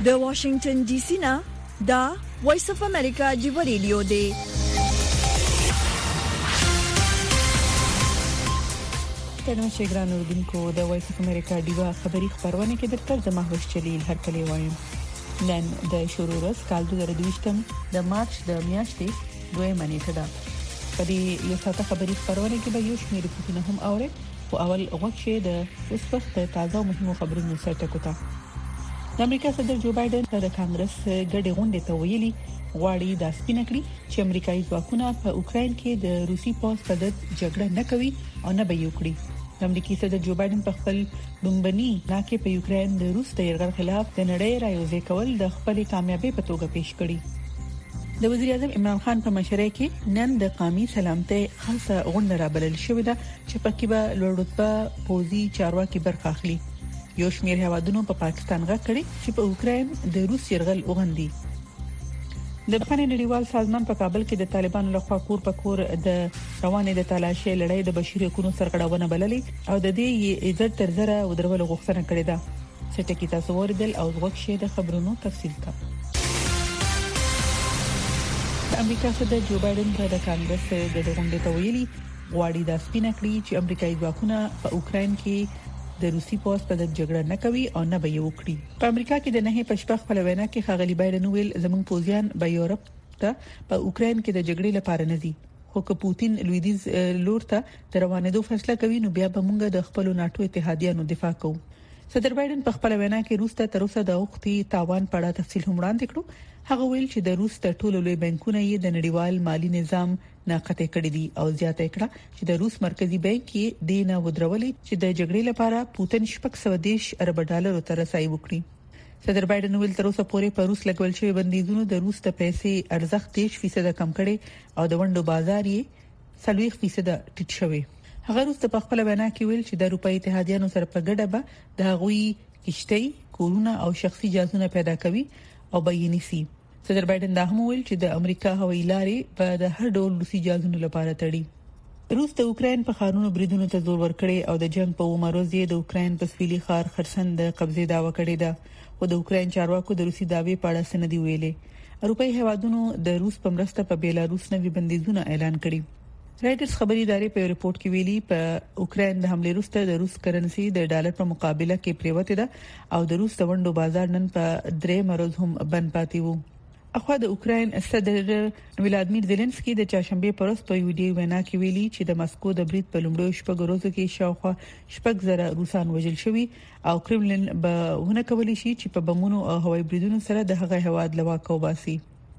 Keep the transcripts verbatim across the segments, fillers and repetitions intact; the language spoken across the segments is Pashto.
د واشنگټن ډي سي نه دا وایس اف امریکا دی ریډیو دی. تنو شګران اردوونکو د وایس اف امریکا دیوا خبری خبرونه کې د تر زموږ چلیل هر کلی وایم. نن د شروع ورځ کال دوه هزار دوه د مارچ د میاشتې دوه منېټه ده. په دې یو ساعته خبری خبرونه کې به یو شمېر ریپورتونه هم اورئ. او اول وخت د اوس وخت تازه او مهمو خبرونو سره ټکوتا. د امریکا صدر جو بایدن د کانګرس ګډه غونډه ته ویلي غواړي د سپینه کړی چې امریکایي ځواکونه په اوکرين کې د روسي پوځ په ضد جګړه نه کوي او نه به یو کړی. د امریکای صدر جو بایدن په خپل لومبني لاکه په اوکرين د روس د یرغل خلاف د نړۍ رايوځي کول د خپل کامیابی په توګه پیښ کړی. د وزیر اعظم عمران خان په مشرۍ کې نن د قومي سلامتۍ خاصه غونډه رابلل شوې ده چې پکې به لوړ رتبه پوځي چارواکي برخه اخلي. یو شمېر هوادونو په پا پاکستان غږ کړی چې په اوکرين د روس يرغل وغندي. د بخښنې نړیوال سازمان په کابل کې د طالبانو لخوا کور په کور د روانې د تلاشي لړۍ د بشري حقوقو سرغړونه بللې او د دې عزت تر زره ودرول غوښتنه کړې ده. څه ټکی تاسو ورېدل او وګورئ د خبرونو تفصیل کا. امریکا صدر جو بایدن د کانګرس د غونډې ته ویلي غواړي د سپینه کړی چې امریکایي ځواکونه په اوکرين کې د روسي پوځ په ضد جګړه نه کوي او نه به یو کړی. په امریکا کې د نه پښپخ په لوینا کې خاغلی بایدن ویل زموږ پوځیان به یورپ ته په اوکرين کې د جګړې لپاره نه دي. خو که پوتین لویدیز لور ته د روانېدو فیصله کوي نو بیا به موږ د خپل ناتو اتحادیانو دفاع کوو. صدر بایدن په خپل وینا کې روس ته تر اوسه د وختي تاوان په اړه تفصیل هم وړاندې کړو. هغه ویل چې د روس ته ټولو لوی بانکونه یې د نړیوال مالی نظام ناقته کړی دي او زیاته کړه چې د روس مرکزی بانک یې دینه ودرولې چې د جګړې لپاره پوتین شپږ سوه دیش ارب ډالر تر رسایي وکړي. صدر بایدن ویل تر اوسه پورې په روس لګول شوی بندیزونو د روس د پیسې ارزښت دیش فیصد کم کړي او د وندو بازار یې څلوېښت فیصد ټیټ شوی. هغه روس په خپل وینا کې ویل چې د اروپאי اتحادیانو سره په ګډه به د غوي کشتۍ کورونه او شخصي جازونه پیدا کوي او بېنسي. صدر بایدن دا هم ویل چې د امریکا هوایي لارې په د هر ډول روسي جازونو لپاره تړي. روس د اوکرين په خانونو بریدونو ته زور ورکړي او د جنگ په ومروز یې د اوکرين په سویلي خار خرسن د قبضې داوا کړې ده او د اوکرين چارواکو د روسي داوی په اړه سندې ویلې. اروپאי هوادونو د روس په مرسته په بیلاروس نوي بندیزونه اعلان کړي. رائټرز خبري ادارې په ریپورت کې ویلي په اوکرين د حمله وروسته د روس کرنسي د ډالر په مقابله کې پریوته ده او د روس د وندو بازار نن په درې مروز هم بند پاتې وو. اخوا د اوکرين صدر ولادمیر زيلنسکي د چاشنبه پروس په ویډیو وینا کې ویلي چې د مسکو د برید په لومړیو شپږ ورځو کې شاوخوا شپږ زره روسان وژل شوي او کرملین به ونه کولی شي چې په بمونو او هوایي بریدونو سره د هغه هواد لواکو باسي.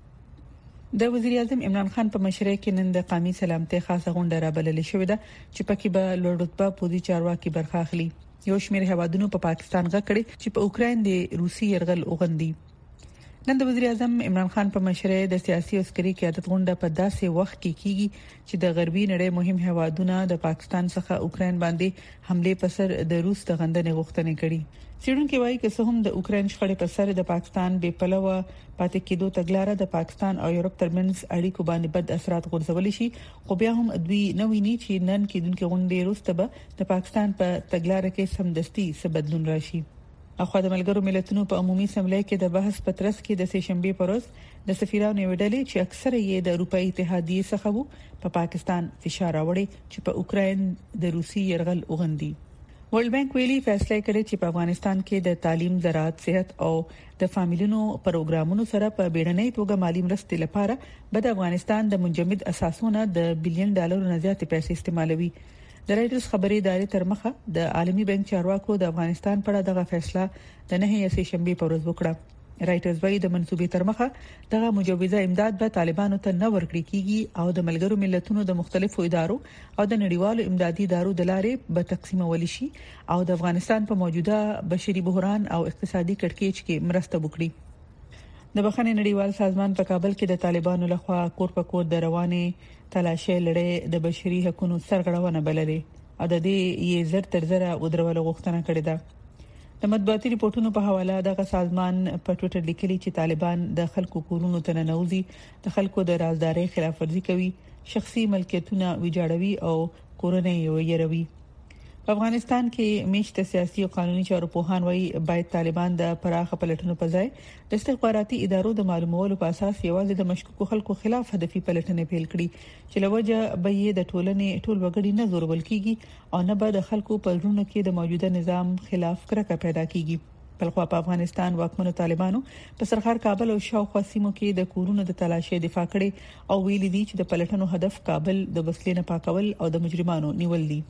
د وزیر اعظم عمران خان په مشرۍ کې نن د قومي سلامتۍ خاصه غونډه رابلل شوې ده چې پکې به لوړ رتبه پوځي چارواکي برخه اخلي. یو شمېر هوادونو په پا پاکستان غږ کړی چې په اوکرين د روسي يرغل وغندي. نن د وزیر اعظم عمران خان په مشرۍ د سیاسي او عسکري قیادت غونډه په داسې وخت کې کیږي چې د غربي نړۍ مهم هوادونه د پاکستان څخه اوکرين باندې حمله په سر د روس د غندنې غوښتنه کړې. سیډونکو وايي چې څه هم د اوکرين شخړې په سر د پاکستان بې پلوه پاتې کېدو تګلارې د پاکستان او یورپ ترمنځ اړیکو باندې بد اثرات غورځول شي خو بیا هم دوی نه ویني چې نن کې دونکو غونډې وروسته به د پاکستان په تګلارې کې سمدستي څه بدلون راشي. اخو د ملګرو ملتونو په عمومي اسمبلی کې د بحث پترس کې د سهشنبه پروز د سفیرانو ویډلې چې اکثره یې د اروپאי اتحادیه څخه وو په پا پاکستان فشار راوړي چې په اوکرين د روسي يرغل وغندي. ورلد بانک ویلي فیصله کړې چې په افغانستان کې د تعلیم، زراعت، صحت او د فامیلونو پروګرامونو سره په بیړنۍ توګه مالی مرستې لپاره به د افغانستان د منجمد اساسونو د بلین ډالر نه زیات پیسې استعمالوي. د رائټرز خبري ادارې تر مخه د عالمي بانک چارواکو د افغانستان په اړه دغه فیصله د نه یې شنبه په ورځ وکړه. رائټرز وايي د منسوبې تر مخه دغه مجوزه امداد به طالبانو ته نه ورکړي کیږي او د ملګرو ملتونو د مختلفو ادارو او د نړیوالو امدادي ادارو د لارې به تقسیمول شي او د افغانستان په موجوده بشري بحران او اقتصادي کړکېچ کې مرسته وکړي. د بخښنې نړیوال سازمان په کابل کې د طالبانو لخوا کور په کور د روانې تلاشي لړۍ د بشري حقوقو سرغړونه بللې او د دې یې زر تر زره ودرول غوښتنه کړې ده. د مطبوعاتي ریپورتونو په حواله دغه سازمان په ټوئیټر لیکلي چې طالبان د خلکو کورونو ته ننوځي، د خلکو د رازدارۍ خلاف ورزي کوي، شخصي ملکیتونه ویجاړوي او کورونه یې ویروي. په افغانستان کې میشته سیاسي او قانوني چارو په هان وای باید طالبان د پراخه پلټنو په ځای د استخباراتي ادارو د معلوماتو په اساس یوازې د مشکوکو خلکو خلاف هدفي پلټنې پیل کړي چې لوجه به یې د ټولنې ټول وګړي نه زورول کیږي او نه به د خلکو په ژوند کې د موجوده نظام خلاف کرکه پیدا کیږي. بلخوا په افغانستان واکمنو طالبانو په سرخار کابل او شاوخوا سیمو کې د کورونو د تلاشي دفاع کړي او ویلي دي چې د پلټنو هدف کابل د وسلې نه پاکول او د مجرمانو نیول دي.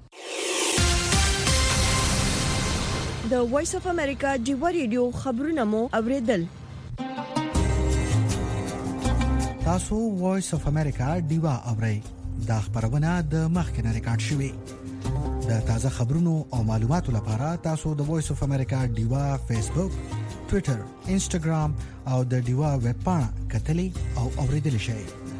د وایس اف امریکا ډیو ریډیو خبرونه مو اوریدل. تاسو وایس اف امریکا ډیوا اورئ دا خبرونه د مخکنه ریکارډ شوې. د تازه خبرونو او معلوماتو لپاره تاسو د وایس اف امریکا ډیوا فیسبوک، ټوئیټر، انسټاګرام او د ډیوا ویب پاڼه کتلي او اوریدل شئ.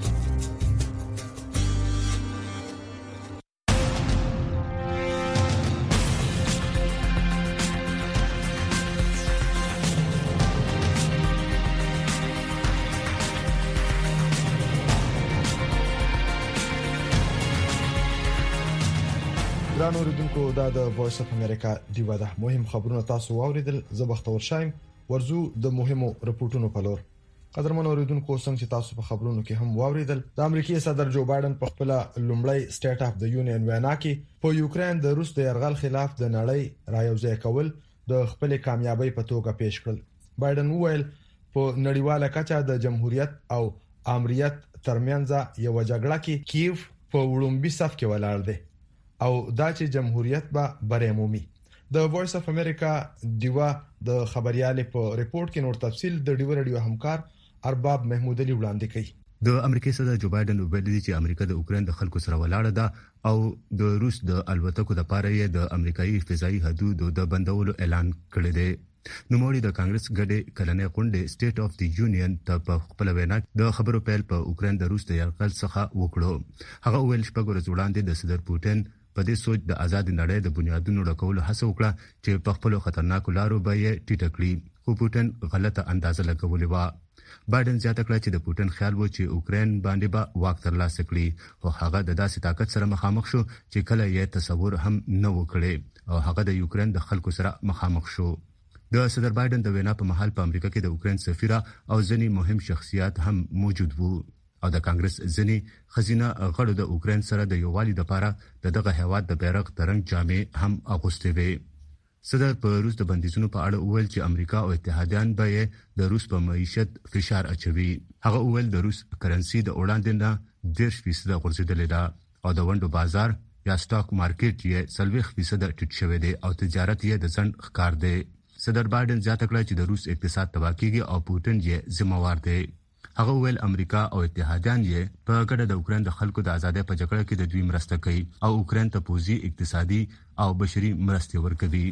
ګران اوریدونکو دا د وایس اف امریکا دیوا ده مهم خبرونه تاسو واوریدل. زه بختور شایم ورزو د مهمو رپورټونو په لور. قدرمن اوریدونکو څنګه چې تاسو په خبرونو کې هم واوریدل د امریکای صدر جو بایدن په خپل لومړی سټیټ اف د یونین وینا کې په یوکرين د روس د يرغل خلاف د نړۍ رايوځای کول د خپل کامیابی په توګه پیش کړل. بایدن وویل په نړیواله کچه د جمهوریت او امریت ترمنځ یو جګړه کې کیف په وړومبي صف کې ولاړ دی او دا چې جمهوریت به برعمومي. د وایس اف امریکا دیوا د خبريالې په ریپورت کې نور تفصیل د ډیو رادیو همکار ارباب محمود علي وړاندې کړي. د امریکای صدر جو بایدن ویلي دی چې امریکا د اوکرين د خلکو سره ولاړه ده او د روس د الوتکو د پاره یې د امریکایي فضائي حدود د بندولو اعلان کړی دی. نوموړي د کانګرس غړي کلنې غونډې سټیټ اف دی یونین ته په خپل وینا د خبرو پیل په اوکرين د روس د يرغل څخه وکړو. هغه ویل شپږ ورځې وړاندې د صدر پوتین په دې سوچ د آزاد نړۍ د بنیادونو ډکولو هڅه وکړه چې په خپل خطرناکو لارو به یې ټیټه کړي، خو پوتین غلطه اندازه لګولې و. بایدن زیاته کړه چې د پوتین خیال و چې اوکرين باندې به واک ترلاسه کړي او هغه د داسې طاقت سره مخامخ شو چې کله یې تصور هم نه وکړي او هغه د یوکرين د خلکو سره مخامخ شو. د صدر بایدن د وینا په محل په امریکا کې د اوکرين سفیر او ځینې مهم شخصیات هم موجود وو او د کانګرس ځینې خزینه غړو د اوکرين سره د یووالي لپاره د دغه هیواد د بیرغ ترنګ جامې هم اغوستې وې. صدر په روس د بندیزونو په اړه وویل چې امریکا او اتحادیان به د روس په معیشت فشار اچوي. هغه وویل د روس کرنسي د وړاندې نه ډېر فیصد غورځېدلې ده او د ونډو بازار یا سټاک مارکیټ یې څلوېښت فیصد ټیټ شوی دی او تجارت یې د ځنډ ښکار دی. صدر بایدن زیاته کړه چې د روس اقتصاد تباہ کیږي او پوتین یې ذمہوار دی. هغه ویل امریکا او اتحادیان یې په ګډه د اوکرين د خلکو د ازادۍ په جګړه کې د دوی مرسته کوي او اوکرين ته پوځي، اقتصادي او بشري مرستې ورکوي.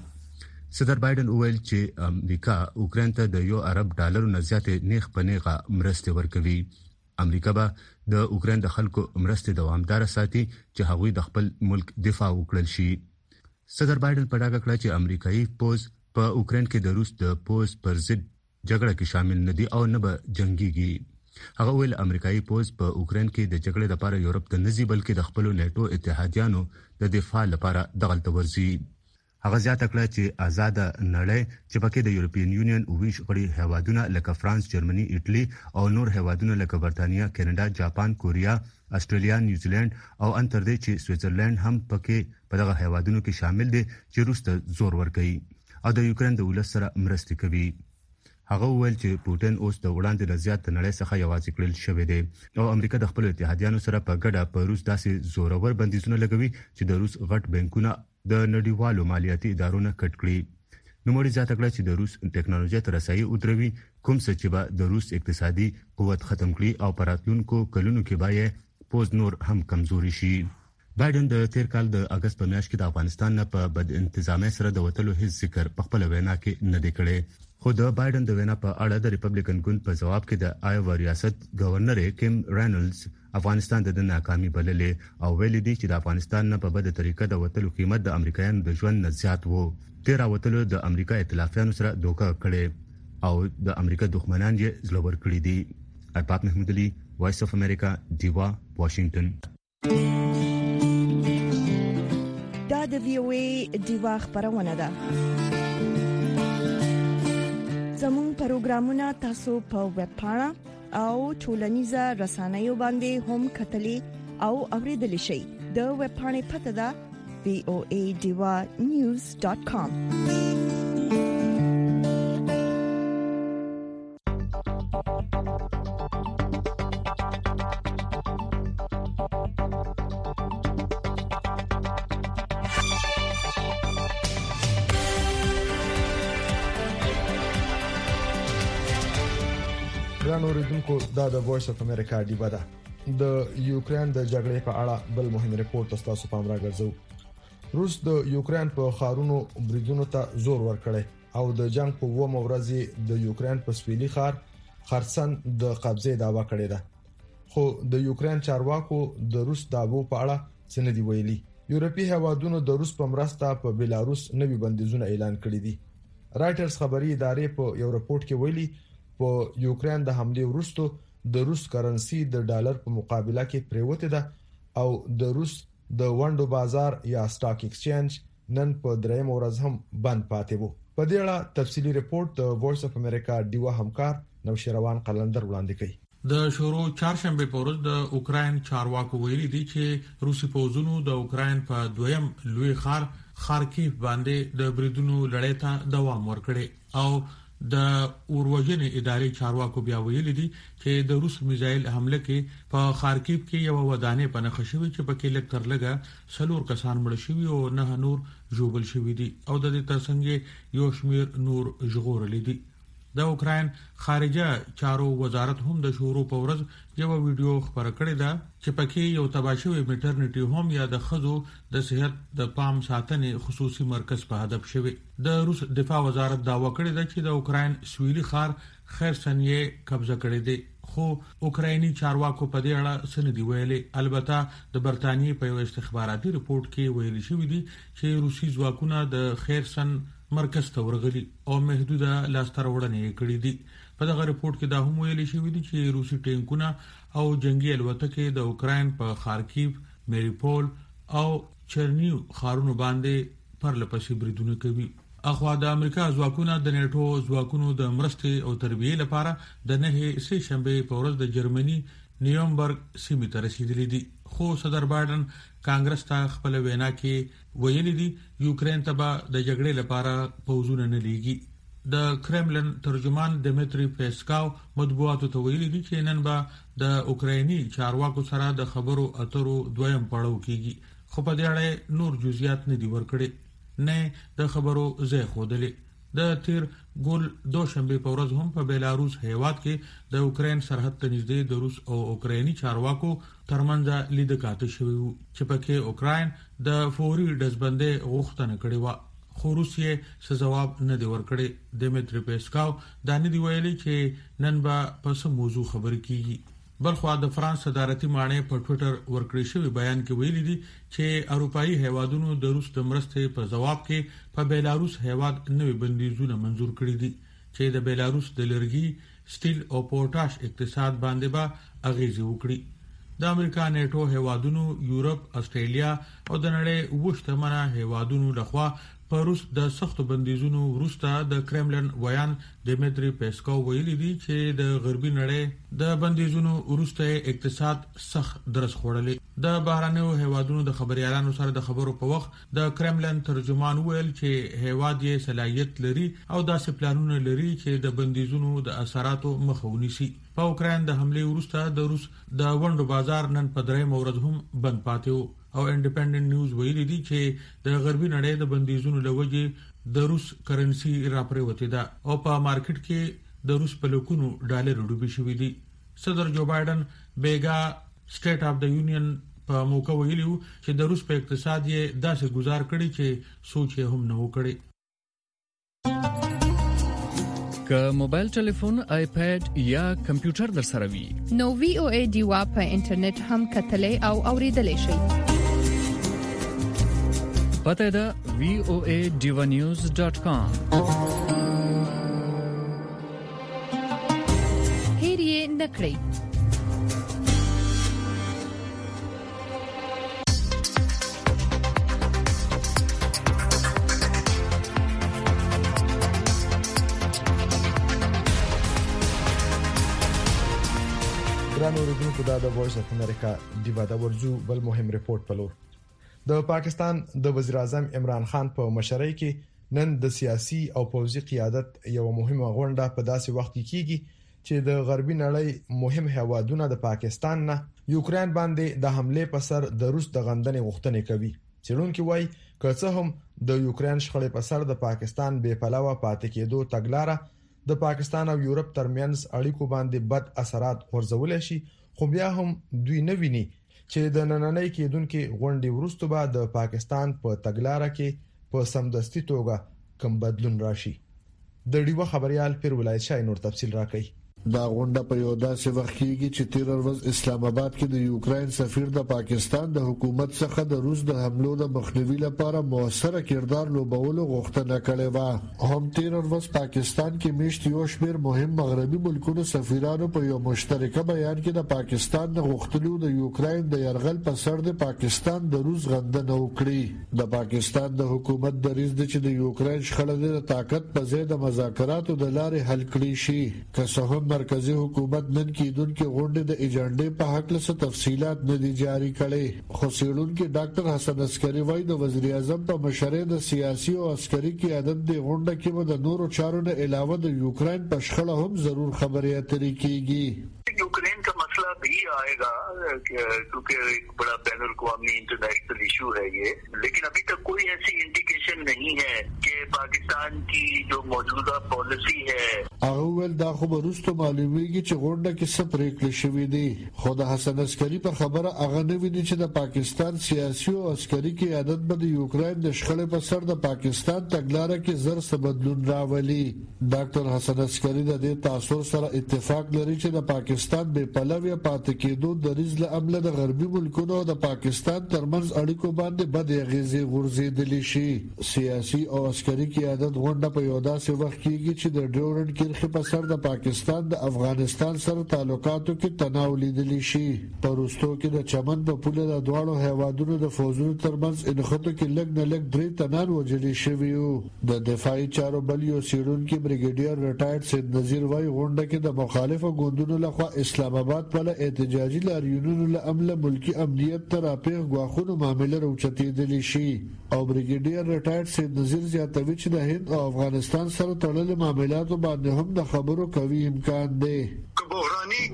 صدر بایدن ویل چې امریکا اوکرين ته د یو ارب ډالرو نه زیاتې نیغ په نیغه مرستې ورکوي. امریکا به د اوکرين د خلکو مرستې دوامدار ساتي چې هغوی د خپل ملک دفاع وکړي شي. صدر بایدن په ډاګه کړ چې امریکایي پوځ په اوکرين کې د روس د پوځ پر ضد جګړه کې شامل نه دي او نه به جنگيږي. هغه ویل امریکایي پوځ په اوکرين کې د جګړې لپاره یورپ ته نه ځي بلکې د خپل نیټو اتحادیانو د دفاع لپاره دغلت ورځي. هغه زیاته کړه چې آزاد نړۍ چې پکې د یورپین یونین او ویش غړي هیوادونه لکه فرانس، جرمني، ایټالي او نور هیوادونه لکه برتانیا، کینیډا، جاپان، کوریا، استرالیا، نیوزیلند او ان تر دې چې سویټزرلند هم پکې په دغه هیوادونو کې شامل دي چې روس ته زور ورکوي او د یوکرين د ولس سره مرسته کوي. هغه ویل چې پوتین اوس د وړاندې د زیات نړۍ څخه یوازې کړل شوی دی او امریکا د خپل اتحادیانو سره په ګډه په روس داسې زورور بندیزونه لګوي چې د روس غټ بانکونه د نړیوالو مالیاتي ادارو نه کټ کړي. نوموړي زیاته کړه چې د روس ټیکنالوژي ته رسایي ودروي کوم څه چې به د روس اقتصادي قوت ختم کړي او پراتلونکو کلونو کې به پوز نور هم کمزوري شي. بایدن د تیر کال د اگست په میاشت کې د افغانستان نه په بد انتظامی سره د وټلو هیڅ ذکر په خپل وینا کې نه دی کړی. خو د بایدن د وینا په اړه د ریپبلیکن ګوند په جواب کې د آیوا ریاست گورنر کیم رینولز افغانستان د ناکامي بللې او ویلي دی چې د افغانستان نه په بده طریقه د وټلو قیمت د امریکایانو د ژوند نه زیات وو. تیر وټلو د امریکا ائتلافیانو سره دوکه کړي او د امریکا دښمنان یې زلور کړی دي. ارباب محمود علي، وایس اف امریکا، دیوا، واشنگټن. دا د وی او ای دیوا خبرونه ده. زموږ پروګرامونه تاسو په ویب پاڼه او ټولنیزه رسنیو باندې هم کتلی او اوریدلی شئ. د ویب پاڼې پته ده وی او ای دیوا نیوز ډاټ کام. ګران اوریدونکو، دا د وایس اف امریکا ډیوا ده. د یوکرين د جګړې په اړه بل مهم ریپورت تاسو پام راغځو. روس د یوکرين په خارونو بریدونو ته زور ورکړي او د جنگ په ومه ورځ د یوکرين په سویلي خار خرسن د قبضې داوا کړې ده. خو د یوکرين چارواکو د روس داوو په اړه څه نه دی ویلي. یورپی هوادونو د روس په مرسته په بیلاروس نوي بندیزونه اعلان کړي دي. رائټرز خبري ادارې په یو رپورت کې ویلي په یوکرين د حمله وروسته د روس کرنسي د ډالر په مقابله کې پریوته ده او د روس د وندو بازار یا سٹاک ایکسچینج نن په دریم ورځ هم بند پاتې وو. په دې اړه تفصیلی ریپورت د وایس اف امریکا ډیوا همکار نوشیروان قلندر وړاندې کړي. د شورو چهارشنبه په ورځ د اوکرين چارواکو ویلي دي چې روسي پوځونو د اوکرين په دویم لوی ښار خارکیف باندې د بریدونو لړۍ ته دوام ورکړي او د اوروژن ادارې چارواکو بیا ویلي دي چې د روس میزایل حمله کې په خارکیف کې یو ودانې په نښه شوې چې په کې لکټر لګا سلور کسان مړ شوي او نه نور جوبل شوي دي او د دې ترڅنګ یو شمیر نور ژغورل دي. د اوکرين خارجه چارو وزارت هم د شورو په ورځ یو ویډیو خبره کړې ده چې پکې یو تباشوي میټرنیټي هوم یا د خزو د صحت د پام ساتنې خصوصي مرکز په هدف شوی. د روس دفاع وزارت داوا کړې ده چې د اوکرين سویلي خار خرسن یې قبضه کړې ده، خو اوکرایني چارواکو په دې اړه څه نه دی ویلي. البته د برتانیې په یو استخباراتي رپورت کې ویل شوی دی چې روسي ځواکونه د خرسن مرکز ته ورغلي او محدوده لاسترورنې کړې دي. په دغه رپورت کې دا هم ویل شوی دی چې روسي ټینکونه او جنگي الوتکې د اوکرين په خارکیف، میریپول او چرنیو خارونو باندې پرلپسې بریدونه کوي. اخوا د امریکا ځواکونه د نیټو ځواکونو د مرستې او تربیې لپاره د نهه سه شنبه په ورځ د جرمني نیومبرګ سیمې ته رسیدلي دي. خو صدر بایدن کانګرس ته خپل وینا کې ویلي دي یوکرين ته به د جګړې لپاره پوځونه نه لیږي. د کرملن ترجمان دمیتری پیسکاو مطبوعاتو ته ویلي دي چې نن به د اوکرایني چارواکو سره د خبرو اترو دویم پړاو کیږي، خو په دې اړه نور جزئیات نه دي ورکړي نه د خبرو ځای خوده. د تیر ګول دوشنبه په ورځ هم په بیلاروس هیواد کې د اوکرين سرحد ته نږدې د روس او اوکرایني چارواکو ترمنځ لیدکاته شوی وو چې پکې اوکراین د فوري دزبندې غوښتنه کړې و، خو روسیې څه جواب نه دی ورکړی. دمیتری پیسکاو دا نه دی ویلي چې نن به په څه موضوع خبرې کیږي. بلخو د فرانس صدارتي مانې په ټوئیټر ورکړی شوی بیان کې ویلي دي چې اروپאי هیوادونو د روس د مرستې په جواب کې په بیلاروس هیواد نوې بندیزونه منزور کړي دي چې د بیلاروس د لرګي، سټیل او پوټاش اقتصاد باندې به اغیز وکړي. د امریکا نیټو هیوادونو، یورپ، استرالیا او د نړۍ وشتمنه هیوادونو لخوا په روس د سختو بندیزونو وروسته د کرملن ویان دمیتری پیسکاو ویلي دي چې د غربي نړۍ د بندیزونو وروسته اقتصاد سخت درس خوړلې. د بهرانيو هیوادونو د خبريالانو سره د خبرو په وخت د کرملن ترجمان ویل چې هیواد یې صلاحیت لري او داسې پلانونه لري چې د بندیزونو د اثراتو مخه ونیسي. په اوکرين د حمله وروسته د روس د وندو بازار نن په دریم ورځ هم بند پاتې وو او انډیپندنت نیوز ویلي دي چې د غربي نړۍ د بندیزونو لوجې د روس کرنسي راپریوته ده او په مارکیټ کې د روس په لکونو ډالر ډوبې شوې دي. صدر جو بایدن بیګا سټیټ اف د یونین په موقع ویلو چې د روس په اقتصاد یې داسې گزار کړی چې سوچ یې هم نه وکړي. که موبایل ټلیفون، آیپاد یا کمپیوټر در سره وي نو وی او ای دیوا په انټرنیټ هم کتلې او اوریدلې شي. پته ده وی او ای دیوا نیوز ډاټ کام. هیر یې نکړئ. ګران اوریدونکو دا د وایس اف امریکا دیوا د ورزو بل مهم ریپورت پلور. د پاکستان د وزیر اعظم عمران خان په مشرۍ کې نن د سیاسي او پوځي قیادت یو مهمه غونډه په داسې وخت کې کیږي چې د غربي نړۍ مهم هوادونه د پاکستان نه یوکرين باندې د حمله په سر د روس د غندنې غوښتنې کوي. چېرونکو وایي که څه هم د یوکرين شخړې په سر د پاکستان بے پلاوه پاتې کېدو تګلاره د پاکستان او یورپ ترمنځ اړیکو باندې بد اثرات ورزول شي، خو بیا هم دوی نه ویني چې د نننۍ کېدونکو غونډې وروسته به د پاکستان په تګلاره کې په سمدستي توګه کوم بدلون راشي. د ډیوه خبريال پیر ولایت شای نور تفصیل راکړي. دا غونډه په یو داسې وخت کېږي چې تیر ورځ اسلام آباد کې د یوکرين سفیر د پاکستان د حکومت څخه د روس د حملو د مخنیوي لپاره موثر کردار لوبولو غوښتنه کړې و. هم تیر ورځ پاکستان کې میشت یو شمېر مهم مغربي ملکونو سفیرانو په یو مشترکه بیان کې د پاکستان د غوښتلو د یوکرين د يرغل په سر د پاکستان د روس غندنه وکړي. د پاکستان د حکومت دریځ د چې د یوکرين شخړې د طاقت په ځای د مذاکراتو د لارې حل کړي شي. که څه هم مرکزی حکومت نن کېدونکو غونډې د ایجنډې په حق له تفصيلات نه دي جاری کړي، خو سیړونکو ډاکټر حسن عسکری وایي د وزیر اعظم په مشرۍ د سیاسي او عسکري قیادت د غونډه کې د نورو چارو نه علاوه د یوکرين په شخړه هم ضرور خبرې اترې کیږي. यूक्रेन का मसला भी आएगा क्योंकि एक बड़ा बैन अवी इंटरनेशनल इशू है ये, लेकिन अभी तक कोई ऐसी इंडिकेशन नहीं है कि पाकिस्तान की जो मौजूदा पॉलिसी है اول دا خو ورستو معلومیږي چې غونډه کې څه پریکړې شوې دي. خو د حسن عسکری په خبره هغه نه ویني چې د پاکستان سیاسي او عسکري قیادت به د یوکرين د شخړې په سر د پاکستان تګلارې کې زر څه بدلون راولي. ډاکټر حسن عسکری د دې تاثیر سره اتفاق لري چې د پاکستان بے پلوه پاتې کېدو د ریز له عمله د غربي ملکونو او د پاکستان ترمنځ اړیکو باندې بد اغیزې غورځېدلې شي. سیاسي او عسکري قیادت غونډه په یو داسې وخت کېږي چې د ډیورنډ کرخې په سر د پاکستان د افغانستان سره تعلقاتو کې تناو لیدلی شي. پروستو کې د چمن په پوله د دواړو هیوادونو د فوجونو ترمنځ انخټو کې لګ نه لګ درې تنان وجلې شوي وو. د دفاعي چارو بل یو سیډونکو بریګیډیر ریټایرډ سید نذیر وای غونډه کې د مخالفو ګوندونو لخوا اسلام آباد په احتجاجي لاریونونو له عمله ملکی امنیت تر اپیغ غواخونو معاملې راوچتېدلې شي. او بریګیډیر ریټایرډ سید نذیر زیاتوي چې د هند او افغانستان سره تړلې معاملاتو باندې هم د خبرو کوي امکان دی. بحرانی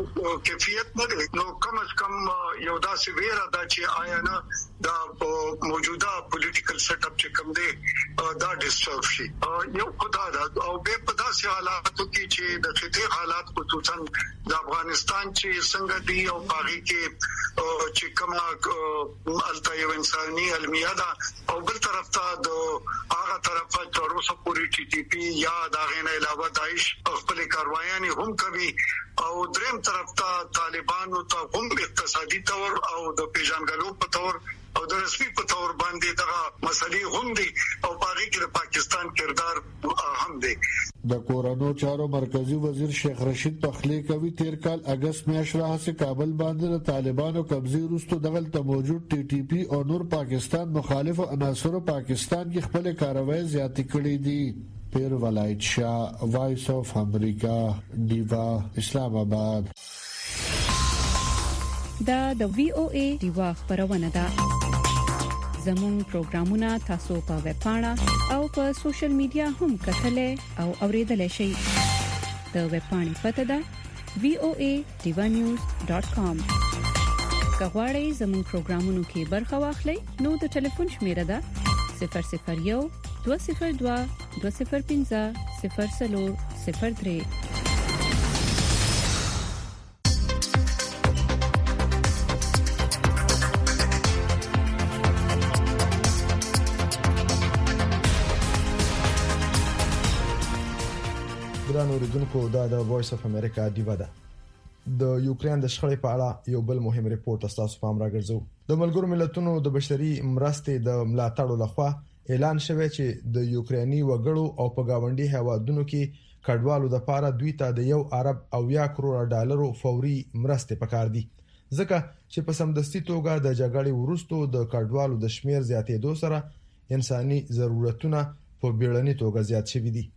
کیفیت نه دی نو کم از کم یو داسې ویره دا چې آیا نه دا موجوده پولیټیکل سیټ اپ چې کوم دی دا ډیسټرب شي. یو خدا دا او به په داسې حالاتو کې چې د خطي حالات خصوصا د افغانستان چې څنګه دی او باغی کې چې کومه الته یو انساني علمیه ده او بل طرف ته د هغه طرفه تر اوسه پوری ټي ټي پی یا دا غینه علاوه داعش خپل کاروایان هم کوي او دریم طرف ته طالبانو ته هم اقتصادي تور او د پیژنګلو په تور او د رسمي په تور باندې دغه مسلې هم دي او باغی کې د پاکستان کردار هم دی. د کورونو چارو مرکزی وزیر شیخ رشید پخلی کوي تیر کال اگست میاشت راهسه کابل باندې د طالبانو قبضه وروسته دغلته موجود ټي ټي پی او نور پاکستان مخالف عناصر پاکستان کې خپل کاروایی زیات کړې دي. پیر ولایت شاه وایس اف امریکا دیوا اسلام آباد. دا د وی او ای دیوا خبرونه ده. زموږ پروگرامونه تاسو په ویب پاڼه او په سوشل میډیا هم کتلې او اوریدلای شئ. د ویب پاڼې پته ده وی او ای دیوا نیوز ډاٹ کام. کغواړئ زموږ پروگرامونو کې برخه واخلئ نو د ټلیفون شمیره ده صفر صفر یو دوه صفر دوه دوه صفر پنځه صفر څلور صفر درې. ګران اوریدونکو دا د وایس اف امریکا دیوا ده. د یوکرين د شخړې په اړه یو بل مهم ریپورت تاسو پام راګرځو. د ملګرو ملتونو د بشري مرستې د ملاتړ لخوا اعلان شوی چې د یوکريني وګړو او په گاونډي هیوادونو کې کډوالو د لپاره دوی ته د یو ارب او یا کروڑ ډالرو فوري مرستې پکار دي، ځکه چې په سمدستي توګه د جګړې وروسته د کډوالو د شمیر زیاتېدو سره انساني ضرورتونه په بیړني توګه زیات شوي دي.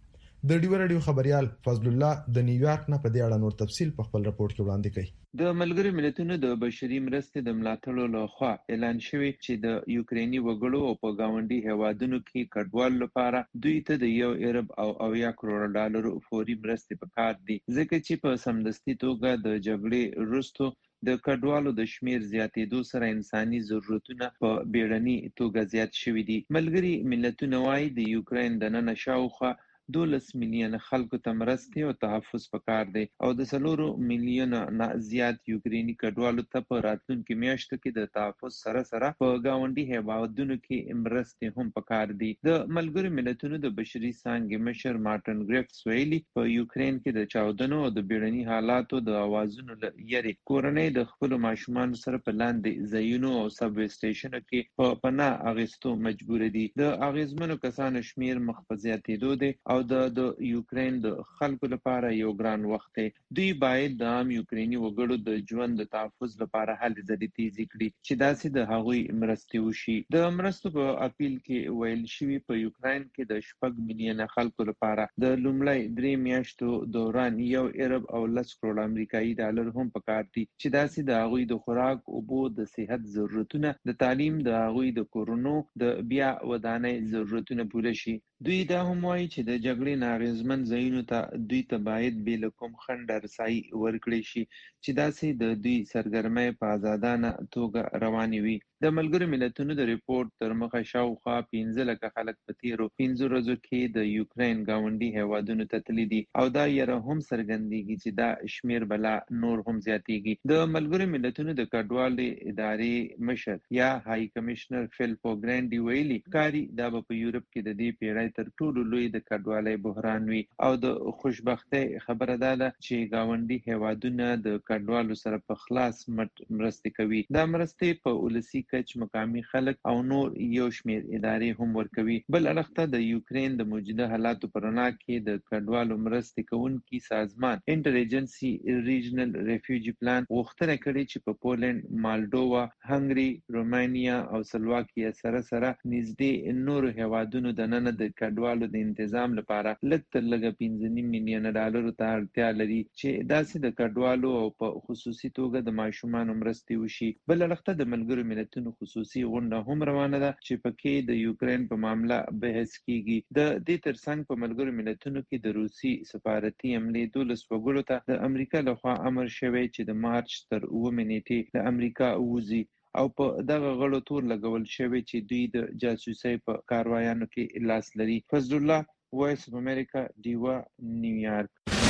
د ډیو رادیو خبريال فضل الله د نیویارک نه په دې اړه نور تفصیل په خپل راپورټ کې وړاندې کړي. د ملګرو ملتونو د بشري مرستې د ملاتړ لخوا اعلان شوی چې د یوکریني وګړو او په گاونډي هیوادونو کې کډوال لپاره دوی ته د یو ارب او اویا کروڑ ډالر فوري مرستې پکار دي، ځکه چې په سمدستي توګه د جګړې وروسته د کډوالو د شمیر زیاتېدو سره انساني ضرورتونه په بیړني توګه زیات شوي دي. ملګري ملتونه وايي د یوکرين د نن شاوخوا دولس میلیون خلکو ته مرستې او تحفظ پکار دی او د څلورو میلیون نه زیات یوکرینی کډوالو ته په راتلونکي میاشتو کې د تحفظ سره سره په گاونډي هیوادونو کې مرستې هم پکار دي. د ملګرو ملتونو د بشري څانګې مشر مارټن ګریفټس ویلي په یوکرين کې د چاودنو او د بیړني حالاتو د اوازونو لري کورنۍ د خپل ماشومان سره په لاندې ځایونو او سب وې سټیشنونو کې په پناه اغستو مجبور دي. د اغیزمنو کسانو شمیر مخ په زیاتېدو دي او د د یوکرين د خلکو لپاره یو ګران وخت دی. دوی باید د عام یوکرینی وګړو د ژوند د تحفظ لپاره هلې ځلې تیزې کړي چې داسې د هغوی مرستې وشي. د مرستو په اپیل کې ویل شوي په یوکرين کې د شپږ میلیونه خلکو لپاره د لومړی درې میاشتو دوران یو ارب او لس کروڑ امریکایي ډالر هم پکار دي چې داسې د هغوی د خوراک، اوبو، د صحت ضرورتونه، د تعلیم، د هغوی د کورونو د بیا ودانۍ ضرورتونه پوره شي. دوی دا هم وایي چې د جګړې ناغېزمن ځایونو ته دوی ته باید بې له کوم خنډ رسایي ورکړی شي چې داسې د دوی سرګرمۍ په آزادانه توګه روانې وي. د ملګرو ملتونو د ریپورت تر مخه شاوخوا پنځه لکه خلک په تیرو پنځو ورځو کې د یوکرين گاونډي هیوادونو ته تللي دي او دا یره هم څرګندېږي چې دا شمیر بلا نور هم زیاتېږي. د ملګرو ملتونو د کډوالۍ ادارې مشر یا هاي کمشنر فیلپو ګرانډي ویلي کاری دا په یورپ کې د دې پیړۍ تر ټولو لوی د کډوالۍ بحران وي او د خوشبختۍ خبره ده چې گاونډي هیوادونه د کډوالو سره په خلاص مټ مرستې کوي. دا مرستې په ولسی کچ مقامي خلک او نور یو شمیر ادارې هم ورکوي. بل اړخته د یوکرين د موجوده حالاتو پر رڼا کې د کډوالو مرستې کوونکي سازمان انټر ایجنسي ریجنل ریفیوجی پلان غوښتنه کړې چې په پولند، مالډووا، هنګري، رومانیا او سلواکیا سره سره نږدې نورو هیوادونو د نن د کډوالو د تنظیم لپاره لږ تر لږه پنځه نیم میلیون ډالر ته اړتیا لري چې داسې د کډوالو او په خصوصي توګه د ماشومان مرستې وشي. بل اړخته د ملګرو ملتونو خصوصي غونډه هم روانه ده چې پکې د یوکرين په معاملې بحث کیږي. د دې ترڅنګ په ملګرو ملتونو کې د روسي سفارتي عملې دولس وګړو ته د امریکا لخوا امر شوی چې د مارچ تر اووه نیټې له امریکا ووځي او په دغه غړو تور لګول شوی چې دوی د جاسوسۍ په کاروایانو کې لاس لري. فضل الله، وایس اف امریکا، ډیوا، نیویارک.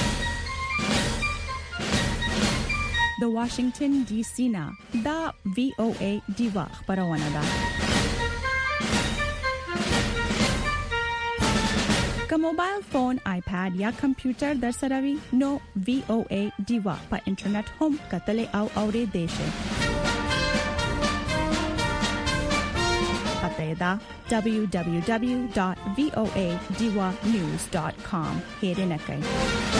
د واشنگټن ډي سي نه دا وی او ای ډیوا خبرونه ده. که موبایل فون، آیپاد یا کمپیوټر در سره وي نو وی او ای ډیوا په انټرنیټ هم کتل او اوریدل شي. پته دا دبلیو دبلیو دبلیو ډاٹ وی او ای ډیوا نیوز ډاٹ کام هیرنه کوي.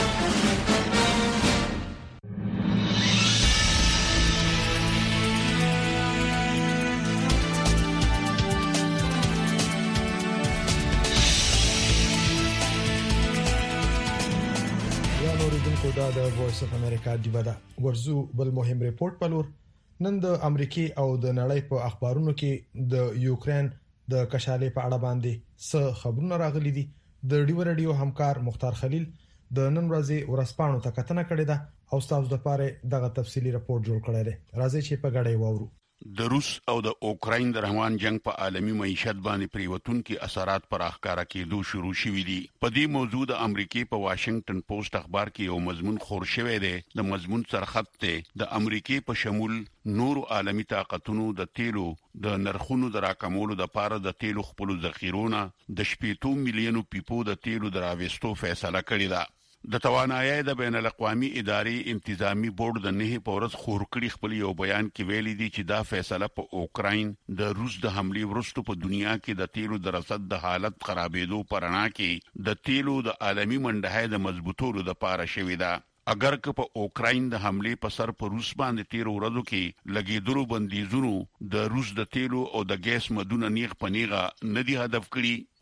دا د وایس اف امریکا ډیوا ده. ورزو بل مهم ریپورت پلور نن د امریکای او د نړۍ په اخبارونو کې د یوکرين د کشالې په اړه باندې څه خبرونه راغلي دي. د ډیوا رادیو همکار مختار خلیل د نن ورځې ورسپانو ته کتنه کړې ده او تاسو د پاره دغه تفصيلي راپور جوړ کړی دی. راځي چې په غړې وورو. د روس او د اوکراین د روان جنگ په عالمي معیشت باندې پریوتونکو اثرات پر اخکارا کېدو شروع شوې دي. په دې موضوع د امریکای په واشنگټن پوسټ اخبار کې یو مضمون خور شوی دی. د مضمون سرخط ته د امریکای په شمول نورو عالمي طاقتونو د تیلو د نرخونو د راکمولو د پاره د تیلو خپل ذخیرونه د شپږ میلیونو پیپو د تیلو دراوستو فیصله کړې ده. د توانایي د بین الاقوامي ادارې انتظامی بورډ د نه پورس خورکړي خپل یو بیان کې ویلي دي چې دا فیصله په اوکراین د روس د حمله ورستو په دنیا کې د تیلو د رصد د حالت خرابېدو پرنا کې د تیلو د عالمي منډه د مضبوطولو د پاره شوې ده. اگر که په اوکراین د حمله په سر په روس باندې تیر ورځو کې لګیدلو بندیزونو د روس د تیلو او د ګیس مدونه نیغ پنیغه ندي هدف کړي،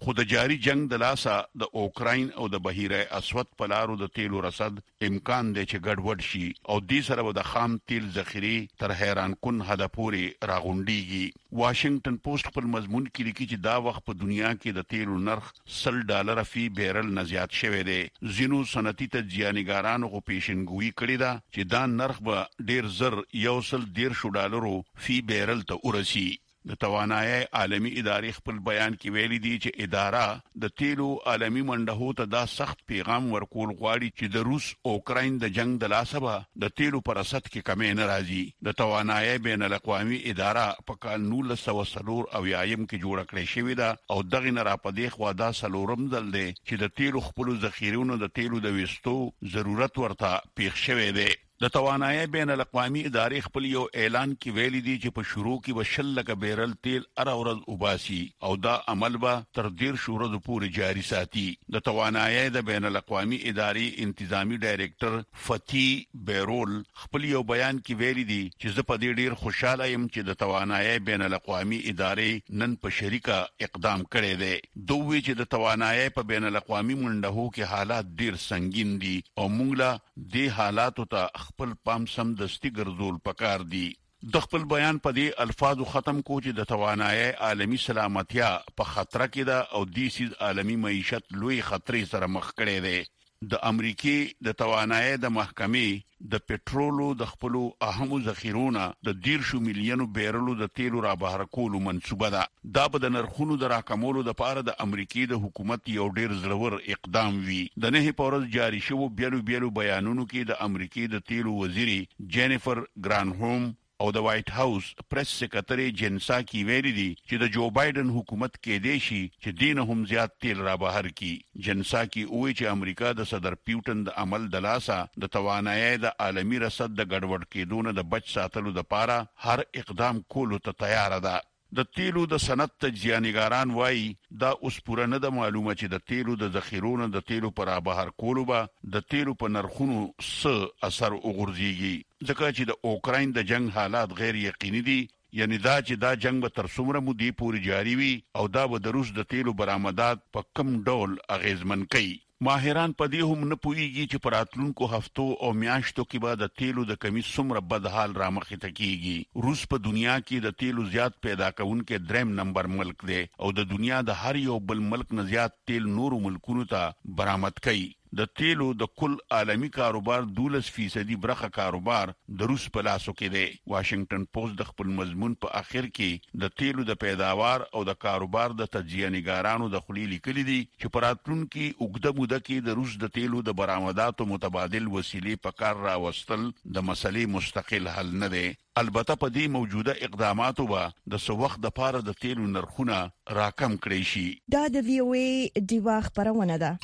خو د جاری جنگ د لاسه د اوکراین او د بحیره اسود په لارو د تیلو رسد امکان دی چې ګډوډ شي او دې سره د خام تیل ذخیره تر حیران کن حد پورې راغونډيږي. واشنگټن پوسټ خپل مضمون کې لیکي چې دا وخت په دنیا کې د تیلو نرخ سل ډالر فی بیرل نه زیات شوی دی. زینو صنعتي تجزیه‌نګارانو غو پیشنګوئی کړی دا چې دا نرخ به ډیر زر یو سل ډیر شو ډالرو فی بیرل ته ورسی. د توانایي عالمی ادارې خپل بیان کې ویلي دي چې اداره د تیلو عالمی منډهو ته دا سخت پیغام ورکول غواړي چې د روس اوکراین د جنگ د لاسه د تیلو پر اساس کې کمې نه راځي. د توانایي بین الاقوامي اداره په کال نولس سوه څلور او یایم کې جوړ کړې شوې ده او دغه نه را پدې خو دا سلورم ځل دی چې د تیلو خپل ذخیرونو د تیلو د وستو ضرورت ورته پیښ شوی دی. د توانایي بین الاقوامي ادارې خپل یو اعلان کې ویلي دي چې په شروع کې وشل لکه بیرل تیل ار اورز وباسي او دا عمل به تر ډیر شورو پورې جاری ساتي. د توانایي د بین الاقوامي ادارې انتظامی ډایریکټر فتی بیرول خپل یو بیان کې ویلي دي چې زه په دې ډیر خوشاله یم چې د توانایي بین الاقوامي ادارې نن په شریکه اقدام کړی دی. دوی چې د توانایي په بین الاقوامي منډهو کې حالات ډیر سنگین دي او موږ له دې حالاتو ته خپل پام سم دستی ګرځول پکار دي. د خپل بیان په دې الفاظو ختم کو چې د توانایي عالمی سلامتیا په خطر کې ده او د سیز عالمی معیشت لوی خطرې سره مخ کړي دي. د امریکای د توانایي د محکمې د پټرولو د خپل اهمو ذخیرونو د ډیر شو میلیونو بیرلو د تیلو را بهر کولو منسوبه ده. دا به د نرخونو د راکمولو د پاره د امریکای د حکومت یو ډیر زړور اقدام وي. د نه پورز جاری شوو بیلو بیلو بیانونو کې د امریکای د تیلو وزیری جینیفر ګرانهوم او د وایټ هاوس پریس سکرټری جنسا کی ویلي دي چې د جو بایدن حکومت کې دی شي چې دین هم زیات تیل را بهر کی. جنسا کی وایي چې امریکا د صدر پیوټن د عمل د لاسه د توانایي د عالمی رصد د ګډوډ کېدون د بچ ساتلو د پاره هر اقدام کولو ته تیار ده. د تیلو د صنعت تجزیه‌نګاران وایي دا اوس پوره نه د معلومه چې د تیلو د ذخیرونو د تیلو پر بهر کولو به د تیلو په نرخونو څه اثر وګرځيږي ځکه چې د اوکراین د جنگ حالات غیر یقیني دي. یعنی دا چې دا جنگ به تر څومره مودې پورې جاری وي او دا به د روس د تیلو برآمدات په کم ډول اغیزمن کوي. ماهران په دې هم نه پوهیږي چې پر اتلونکو هفتو او میاشتو کې به د تیلو د کمی څومره بد حال را مخې ته کیږي. روس په دنیا کې د تیلو زیات پیدا کوونکو دریم نمبر ملک دی او د دنیا د هر یو بل ملک نه زیات تیل نورو ملکونو ته برآمد کوي. د تیلو د کل عالمی کاروبار دولس فیصدي برخه کاروبار د روس په لاسو کې دی. واشنگټن پوسټ د خپل مضمون په اخر کې د تیلو د پیداوار او د کاروبار د تجزیه‌نګارانو د خلیل لیکلي دي چې پراتلون کې اوږده موده کې د روس د تیلو د برآمداتو متبادل وسیلې په کار راوستل د مسلې مستقل حل نه دی. البته په دې موجوده اقداماتو به د سو وخت د پاره د تیلو نرخونه راکم کړی شي. دا د وی او ای دیوا خبرونه ده.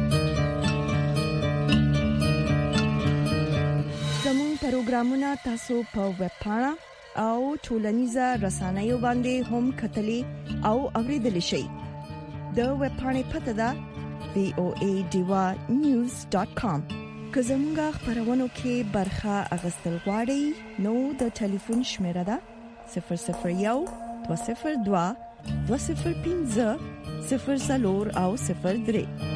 زموږ پروګرامونه تاسو په ویب پاڼه او ټولنیزه رسنیو باندې هم کتلې او اوریدلې شئ. د ویب پاڼې پته ده وی او ای دیوا نیوز ډاټ کام. که زموږ خبرونو کې برخه اغستل غواړئ نو د ټلیفون شمیره ده صفر صفر یو دوه صفر دوه دوه صفر پنځه صفر څلور او صفر درې.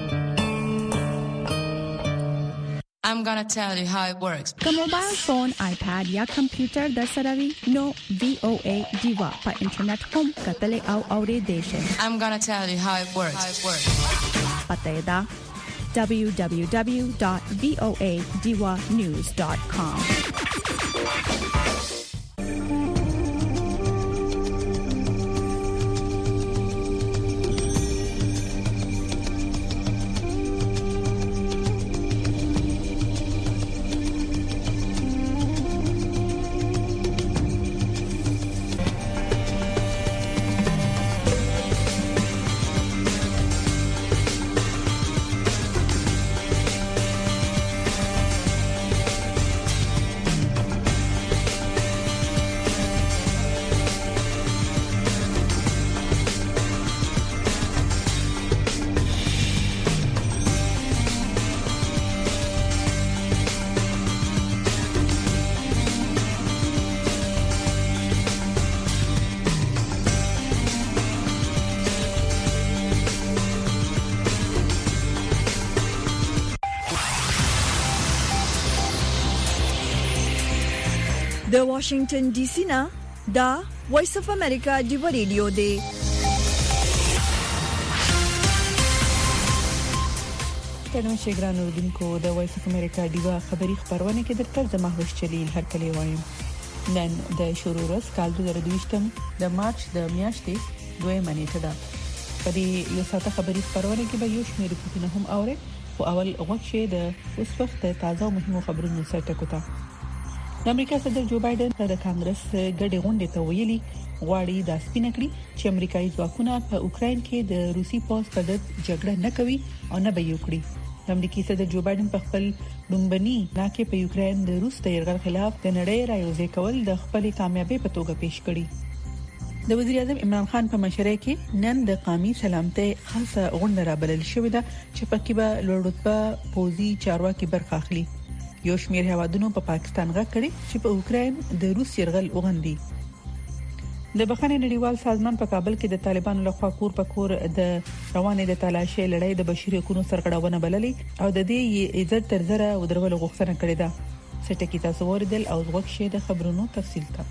I'm gonna tell you how it works. که موبایل فون، آیپاد یا کمپیوټر در سره وي نو وی او ای دیوا په انټرنیټ هم کتلې او اوریدلې شئ. I'm gonna tell you how it works. پته ده w w w dot v o a diva news dot com. د واشنگټن ډي سي نه دا وایس اف امریکا دی ریډیو دی. تنو شګران اردوونکو د وایس اف امریکا دیوا خبری خبرونه کې درته د محوش چلیل هر کلی وایم. نن د شروع ورځ کال دوه هزار دوه د مارچ د میاشتې دویمه نیټه ده. په دې یو ساعت خبری خبرونه کې به یو شمېر ریپورتونه هم اورئ. او اول وغوښه د اوس وخت تازه او مهمو خبرونو سره ټکوتا. د امریکا صدر جو بایدن د کانګرس ګډې غونډې ته ویلي غواړي د سپینه کړي چې امریکایي ځواکونه په اوکرين کې د روسي پوځ په ضد جګړه نه کوي او نه به یې وکړي. د امریکای صدر جو بایدن په خپل لومبني ناکې په یوکرين د روس د یرغل خلاف د نړۍ رايوځي کول د خپل کامیابی په توګه پیښ کړي. د وزیر اعظم عمران خان په مشرۍ کې نن د قومي سلامتۍ خاصه غونډه را بلل شوې ده چې پکې به لوړ رتبه پوځي چارواکي برخه اخلي. یو شمېر هوادونو په پا پاکستان غاکړي چې په اوکرين د روس يرغل وغندي. د بخښنې نړیوال سازمان په کابل کې د طالبانو لخوا کور په کور د روانې د تلاشۍ لړۍ د بشري حقوقو سرغړونه بللې او د دې عزت تر زره ودرول غوښتنه کړې ده. سټکی تاسو وردل او وغوښه د خبرونو تفصیل ته.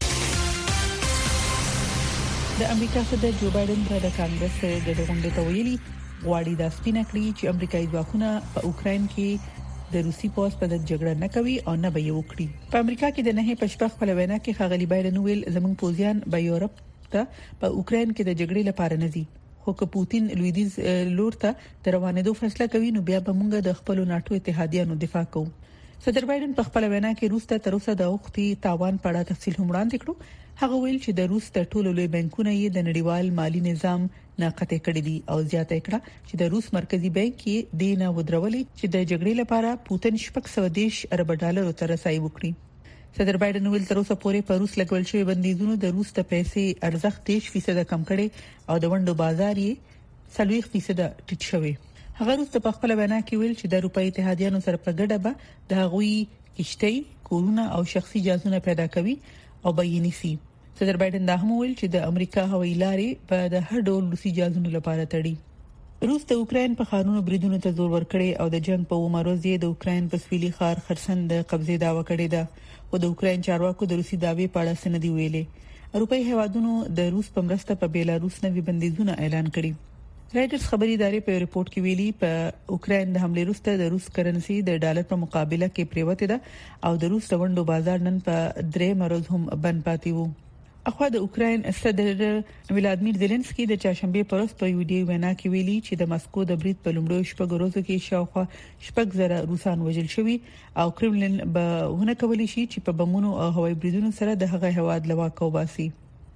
د امریکا صدر جو بایدن د کانګرس د غونډې ته ویلي غواړي د سپینه کړي چې امریکایي ځواکونه په اوکرين کې د روسي پوځ په ضد جګړه نه کوي او نه به یې وکړي. په امریکا کې د نهه پښپخ په لوینا کې ښاغلي بایدن ویل زموږ پوځیان به یورپ ته په اوکرين کې د جګړې لپاره نه دي. خو که پوتین لویدیز لور ته د روانېدو فیصله کوي نو بیا به موږ د خپل ناتو اتحادیانو دفاع کوو. صدر بایدن په خپل وینا کې روس ته تر اوسه د وختي تاوان په اړه تفصیل هم وړاندې کړو. هغه ویل چې د روس تر ټولو لوی بانکونه یې د نړیوال مالی نظام ناقطه کړی دي او زیاته کړه چې د روس مرکزی بانک یې دینه ودرولې چې د جګړې لپاره پوتین شپږ سوه دیش ارب ډالر تر رسایي وکړي. صدر بایدن ویل تر اوسه پورې په روس لګول شوی بندیزونو د روس ته پیسې ارزښت دیش فیصد کم کړي او د وندو بازار یې څلويخ فیصد ټیټ شوی. هغه روس په خپل وینا کې ویل چې د اروپאי اتحادیانو سره په ګډه به د هغوی کشتۍ کورونه او شخصي جازونه پیدا کوي او بېنی سي. صدر بایدن دا هم ویل چې د امریکا هوایي لارې په د هر ډول روسي جازونو لپاره تړي. روس د اوکرين په خارونو بریدونو ته زور ورکړي او د جنگ په ومروزي د اوکرين په سویلي خار خرسن د قبضې داوا کړې ده او د اوکرين چارواکو د روسي داوی په اړه سندې ویلې. اروپאי هوادونو د روس په مرسته په بیلاروس نوي بندیزونه اعلان کړي. رائټرز خبري ادارې په ریپورت کې ویلي په اوکرين د حمله وروسته د روس کرنسي د ډالر په مقابله کې پریوته ده او د روس وندو بازار نن په درې مروز هم بند پاتې وو. اخوا د اوکرين صدر ولادمیر زيلنسکي د چاشنبه پروس په ویډیو وینا کې ویلي چې د مسکو د برید په لومړیو شپږ ورځو کې شاوخوا شپږ زره روسان وژل شوي او کرملین به ونه کولی شي چې په بمونو او هوایي بریدونو سره د هغه هواد لوا کوباسي.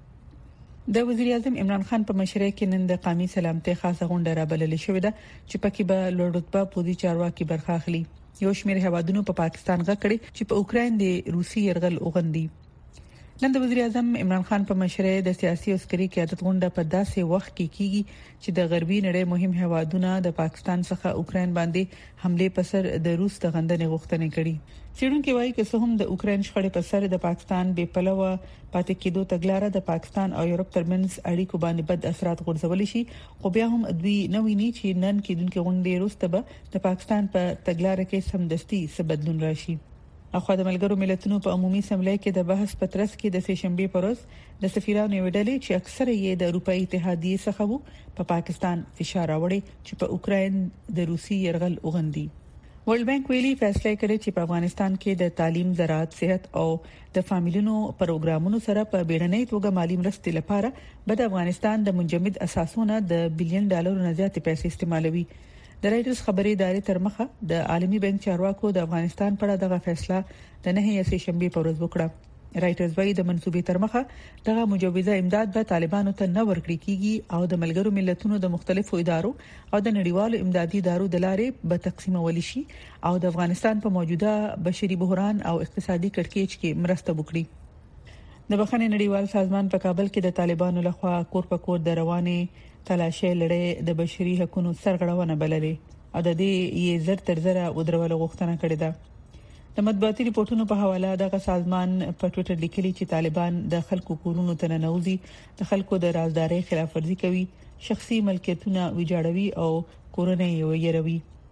د وزیر اعظم عمران خان په مشرۍ کې نن د قومي سلامتۍ خاصه غونډه را بلل شوې ده چې پکې به لوړ رتبه پوځي چارواکي برخه اخلي. یو شمېر هوادونو په پا پاکستان غکړي چې په اوکرين د روسي يرغل وغندي. نن د وزیر اعظم عمران خان په مشرۍ د سیاسي او عسکري قیادت غونډه په داسې وخت کې کیږي چې د غربي نړۍ مهم هوادونه د پاکستان څخه اوکرين باندې حمله په سر د روس د غندنې غوښتنې کړې. څېړونکو وايي چې هم د اوکرين شخړې په سر د پاکستان بې پلوه پاتې کېدو تګلارې د پاکستان او یورپ ترمنځ اړیکو باندې بد اثرات غورځول شي. خو بیا هم دوی نو ویني چې نن کې دونکو غونډې وروسته به د پاکستان په تګلارې کې سمدستي څه بدلون راشي. اخو د ملګرو ملتونو په عمومي اسمبلی کې د بحث پترس کې د سهشنبه پروز د سفیرانو ویډلې چې اکثره یې د اروپאי اتحادیې څخه وو په پا پاکستان فشار راوړي چې په اوکرين د روسي يرغل وغندي. ورلد بانک ویلي فیصله کړې چې په افغانستان کې د تعلیم، زراعت، صحت او د فامیلونو پروګرامونو سره په بیړنۍ توګه مالی مرستې لپاره به د افغانستان د منجمد اساسونو د بلین ډالرو نه زیاتې پیسې استعمالوي. د رائټرز خبري ادارې تر مخه د عالمي بانک چارواکو د افغانستان په اړه دغه فیصله د نهه سهشنبه په ورځ وکړه. رائټرز وايي د منسوبې تر مخه دغه مجوزه امداد به طالبانو ته نه ورکړي کیږي او د ملګرو ملتونو د مختلفو ادارو او د نړیوالو امدادي ادارو د لارې به تقسیمول شي او د افغانستان په موجوده بشري بحران او اقتصادي کړکېچ کې مرسته وکړي. د بخښنې نړیوال سازمان په کابل کې د طالبانو لخوا کور په کور د روانې تلاشۍ لړۍ د بشري حقوقو سرغړونه بللې او د دې یې زر تر زره ودرول غوښتنه کړې ده. د مطبوعاتي ریپورتونو په حواله دغه سازمان په ټوئیټر لیکلي چې طالبان د خلکو کورونو ته ننوځي، د خلکو د رازدارۍ خلاف ورزي کوي، شخصي ملکیتونه ویجاړوي او کورونه یې ویروي.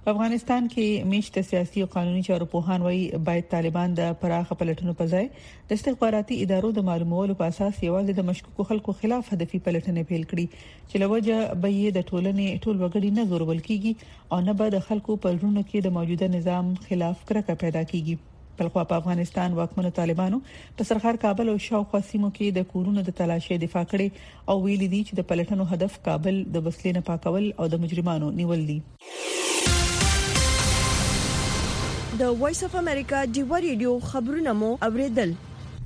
په افغانستان کې میشته سیاسي او قانوني چارو په هان وای باید طالبان د پراخ پلټنو په ځای د استخباراتي ادارو د معلوماتو په اساس یوازې د مشکوکو خلکو خلاف هدفي پلټنې پیل کړي چې لوجه به یې د ټولنې ټول وګړي نه زورول کیږي او نه به د خلکو په ژوند کې د موجوده نظام خلاف کرکه پیدا کیږي. بلخوا په افغانستان واکمنو طالبانو په سرخار کابل او شاوخوا سیمو کې د کورونو د تلاشي دفاع کړي او ویلي دي چې د پلټنو هدف کابل د وسلې نه پاکول او د مجرمانو نیول دي. د وایس اف امریکا ډیو ریډیو خبرونه مو اوریدل.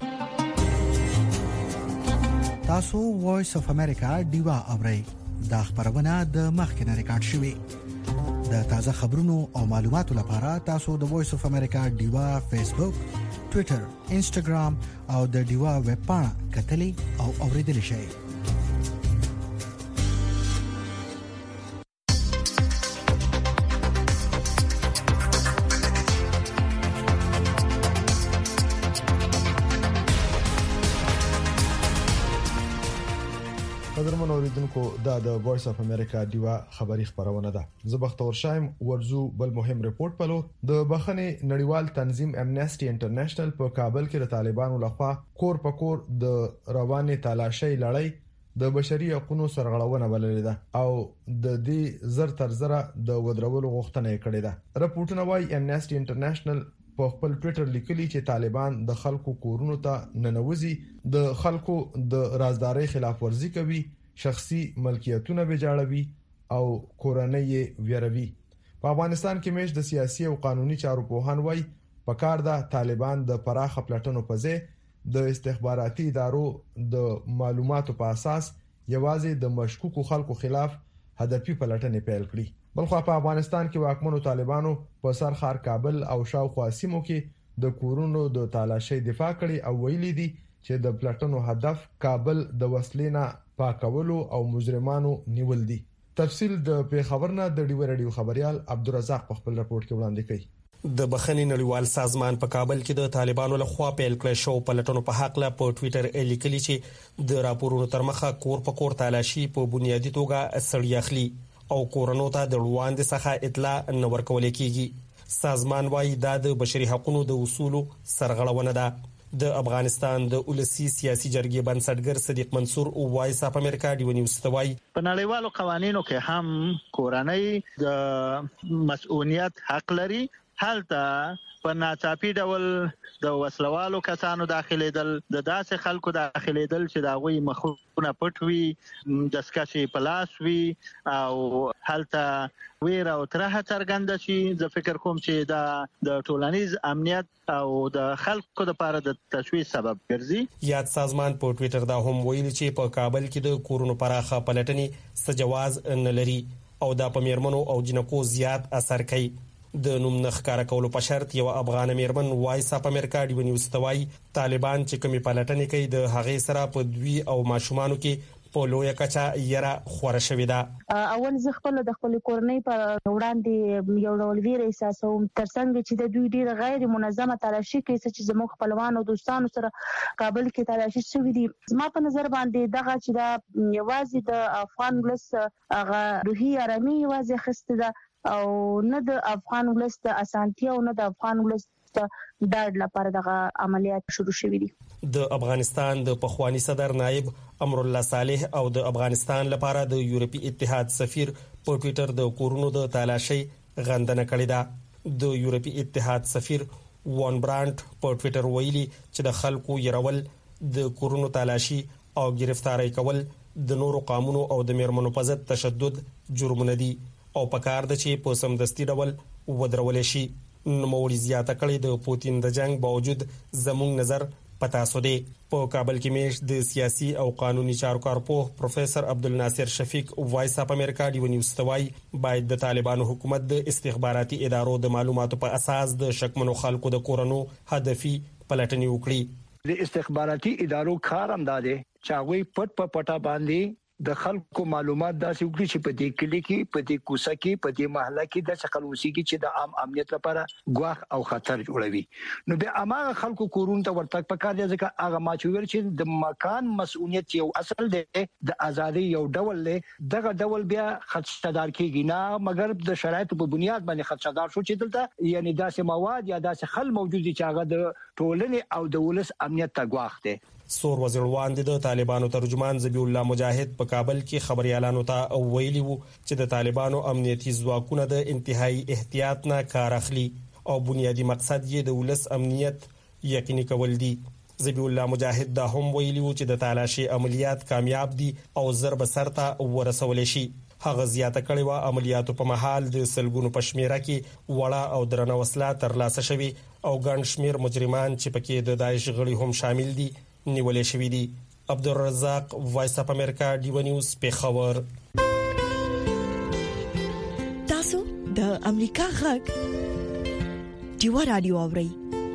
تاسو وایس اف امریکا ډیو اورئ دا خبرونه د مخکنه ریکارډ شوې. د تازه خبرونو او معلوماتو لپاره تاسو د وایس اف امریکا ډیوا فیسبوک، ټوئیټر، انسټاګرام او د ډیوا ویب پاڼه کتلې او اوریدل شئ. قدرمن اوریدونکو دا د وایس اف امریکا دیوا خبری خبرونه ده. زه بختور شایم ورزو بل مهم ریپورت پلو د بخنه نړیوال تنظیم امنیسټي انټرنیشنل په کابل کې د طالبانو لخوا کور په کور د رواني تلاشي لړۍ د بشري حقوقو سرغړونه بللې ده او د دې زر تر زره د ودرولو غوښتنه کړې ده. راپورټونه وايي امنیسټي انټرنیشنل په خپل ټوئیټر لیکلي چې طالبان د خلکو کورونو ته ننوځي، د خلکو د رازداري خلاف ورزي کوي، شخصي ملکیتونه ویجاړوي او کورنۍ ویروي. په افغانستان کې مېش د سیاسي او قانوني چارو په هان وای په کار ده طالبان د پراخ پلټنو په ځای د استخباراتي ادارو د معلوماتو په اساس یوازې د مشکوکو خلکو خلاف هدفي پلټنې پیل کړي. بلخو په افغانستان کې واکمنو طالبانو په سرخار کابل او شاوخوا سیمو کې د کورونو د تلاشي دفاع کړي او ویلي دي چې د پلټنو هدف کابل د وسلې نه پاکولو او مجرمانو نیول دي. تفصیل د پیښورنه د ډیو رادیو خبريال عبدالرزاق په خپل راپورټ کې وړاندې کړي. د بخښنې نړیوال سازمان په کابل کې د طالبانو لخوا پیل کړی شو پلټنو په حق لا په ټوئیټر لیکلي چې د راپورونو تر مخه کور په کور تلاشي په بنیادی توګه سړی اخلي او کورونو ته د وړاندې څخه اطلاع نه ورکول کیږي. سازمان وايي دا د بشري حقوقو د اصولو سرغړونه ده. د افغانستان د اولسي سیاسي جرګې بنسټګر صدیق منصور او وایس اف امریکا ډیو نیوز توای په نړیوالو قوانینو کې هم کورنۍ د مسؤلیت حق لري. هلته په ناڅاپي ډول د وسلوالو کسانو داخليدل، د داسې خلکو داخليدل چې دا غوي مخونه پټوي، د سکاشي پلاس وی او هلته ویره او ترخه څرګنده شي. زه فکر کوم چې دا د ټولنیز امنیت او د خلکو لپاره د تشویش سبب ګرځي. یاد سازمان په ټوئیټر دا هم ویلي چې په کابل کې د کورونو پراخه پلټنې سجواز نه لري او دا په میرمنو او جنکو زیات اثر کوي. د نوم نخکاره کولو په شرط یو افغان میرمن وایس اپ امریکا ډیو نیوز توای طالبان چې کومي پلټنې کوي د هغې سره په دوی او ماشومانو کې په لوی کچا یره خوره شوې ده. اول زه خپل د خپل کورنۍ په وړاندې یو ډول ویر احساسوم ترڅنګ چې د دوی ډیر غیر منظمه تلاشي کوي چې زموږ خپلوان او دوستانو سره کابل کې تلاشي شوې دي. زما په نظر باندې دغه چې دا یوازې د افغان ولس هغه روحي آرامي یوازې خسته ده او نه د افغان ولس د اسانتیا او نه د افغان ولس د ډاډ لپاره دغه عملیات شروع شوې دي. د افغانستان د پخوانی صدر نائب امر الله صالح او د افغانستان لپاره د یورپی اتحاد سفیر په ټوئیټر د کورونو د تلاشي غندنه کړې ده. د یورپی اتحاد سفیر وان برانټ په ټوئیټر ویلي چې د خلکو يرول د کورونو تلاشي او گرفتاری کول د نورو قانونو او د میرمنو په ضد تشدد جرمونه دي او پکار د چې په سمدستي ډول ودرول شي. نوموړي زیاته کړې د پوتین د جنگ باوجود زموږ نظر پتا سو دی. په کابل کې میش د سیاسي او قانوني چارو کارپوه پروفیسور عبدالناصر شفیق وایس اپ امریکا ډیو نیوز توای باید د طالبانو حکومت د استخباراتي ادارو د معلوماتو په اساس د شکمنو خلکو د کورونو هدفي پلټنې وکړي. د استخباراتي ادارو کار هم داده چې هغه پټ په پټه باندې د خلکو معلومات داسې وکړي چې په دې کلی کې په دې کوڅه کې په دې محله کې د خلوصي کې چې د عام امنیت لپاره ګواښ او خطر جوړوي. نو به اماغه خلکو کورون ته ورتګ پکار دی ځکه هغه ما چې ویل چې د مکان مسؤلیت یو اصل دی د ازادي یو ډول دی دغه ډول بیا خدشدار کیږي نه مګر د شرایطو په بنیاد باندې خدشدار شو چې دلته یعنی داسې مواد یا داسې خل موجود دي چې هغه د ټولنې او د ولس امنیت ته ګواښ دی. سور وزیروان د طالبانو ترجمان ذبیح الله مجاهد په کابل کې خبريالانو ته ویلي وو چې د طالبانو امنیتي ځواکونه د انتهایی احتیاط نه کار اخلي او بنیادی مقصد یې د ولس امنیت یقیني کول دي. ذبیح الله مجاهد دا هم ویلي وو چې د تالاشي عملیات کامیاب دي او ضرب سرته ورسول شي. هغه زیاته کړي وا عملیاتو په محل د سلګونو پښمیره کې وړه او درنه وسله ترلاسه شوي او ګڼ شمیر مجرمان چې پکې د داعش غړي هم شامل دي نیولې شوې دي. عبدالرزاق وایس اپ امریکا ډیو نیوز پیښور. تاسو د امریکا غږ ډیو رادیو اورئ.